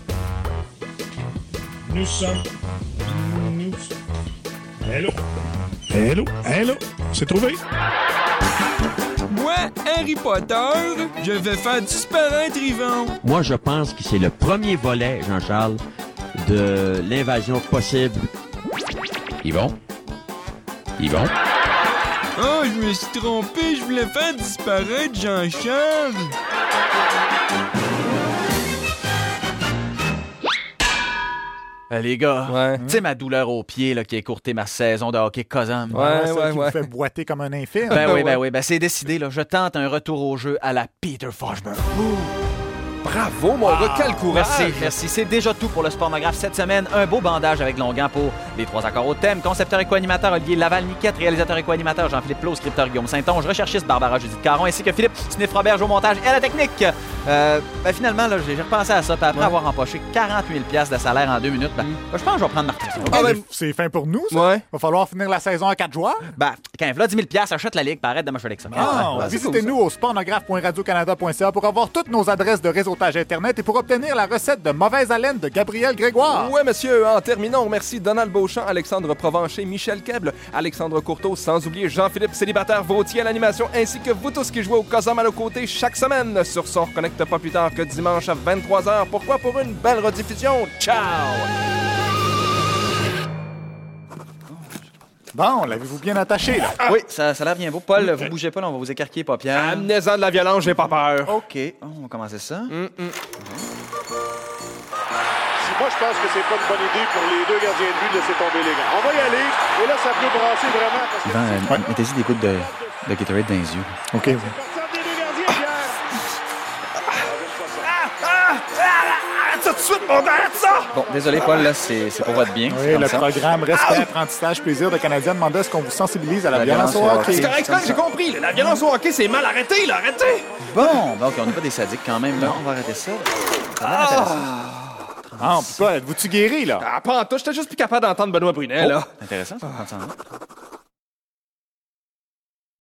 Nous sommes. Nous. Hello. Hello. Hello. C'est trouvé? Moi, Harry Potter, je vais faire disparaître Yvon. Moi, je pense que c'est le premier volet, Jean-Charles, de l'invasion possible. Yvon? Yvon? Oh, je me suis trompé, je voulais faire disparaître Jean-Charles. Euh, les gars, ouais. tu sais ma douleur au pied là, qui a écourté ma saison de hockey Cosum. Ouais, ouais, ouais. Qui ouais. vous fait boiter comme un infirme. Ben oui, ben oui, ben c'est décidé. Là. Je tente un retour au jeu à la Peter Forsberg. Bravo, mon gars, quel courage! Merci, merci. C'est déjà tout pour le Sportnographe cette semaine. Un beau bandage avec Longuin pour les trois accords au thème. Concepteur et co-animateur Olivier Laval-Niquette. Réalisateur et co-animateur Jean-Philippe Plot. Scripteur Guillaume Saint-Onge. Recherchiste Barbara Judith Caron. Ainsi que Philippe Sniff-Roberge au montage et à la technique. Euh, ben finalement, là, j'ai repensé à ça. Puis après ouais. avoir empoché quarante mille dollars de salaire en deux minutes, ben, mm. ben, je pense que je vais prendre ma retraite. Ah, ben, c'est fin pour nous, ça? Ouais. Va falloir finir la saison à quatre joueurs? Ben, quand là, dix mille dollars, achète la ligue. Puis arrête de me faire avec ça. Ah, ben, visitez-nous au sportnographe point radio canada point c a pour avoir toutes nos adresses de réseautage Internet et pour obtenir la recette de mauvaise haleine de Gabriel Grégoire. Oui, monsieur. En terminant, merci Donald Beauchamp, Alexandre Provencher, Michel Keble, Alexandre Courteau, sans oublier Jean-Philippe Célibataire Vautier à l'animation, ainsi que vous tous qui jouez au Cosum à nos côtés chaque semaine. Sur ça, on reconnecte pas plus tard que dimanche à vingt-trois heures. Pourquoi? Pour une belle rediffusion. Ciao! Bon, l'avez-vous bien attaché, là? Oui, ça, ça a l'air bien beau. Paul, vous bougez pas, là, on va vous écarquiller pas, Pierre. Amenez-en de la violence, j'ai pas peur. OK. Oh, on va commencer ça. Mm, mm. Moi, je pense que c'est pas une bonne idée pour les deux gardiens de but de laisser tomber les gars. On va y aller. Et là, ça peut brasser vraiment. Parce que... Yvan, euh, ouais. mettez-y des gouttes de, de Gatorade dans les yeux. OK. Oui. Arrête ça tout de suite, mon gars, arrête ça! Bon, désolé, Paul, là, c'est, c'est pour votre bien. Oui, le ça. programme Respect, ah! Apprentissage, Plaisir de Canadien demande à ce qu'on vous sensibilise à la, la violence, violence au hockey. C'est correct, c'est j'ai compris. La violence au hockey, c'est mal arrêté, là, arrêtez! Bon, ben, OK, on n'est pas des sadiques quand même, là. On va arrêter ça. Ah! Ah, Paul, êtes-vous-tu guéri, là? Ah, pas en tout, j'étais juste plus capable d'entendre Benoît Brunet, oh. là. Intéressant, ça, on prend ça en note.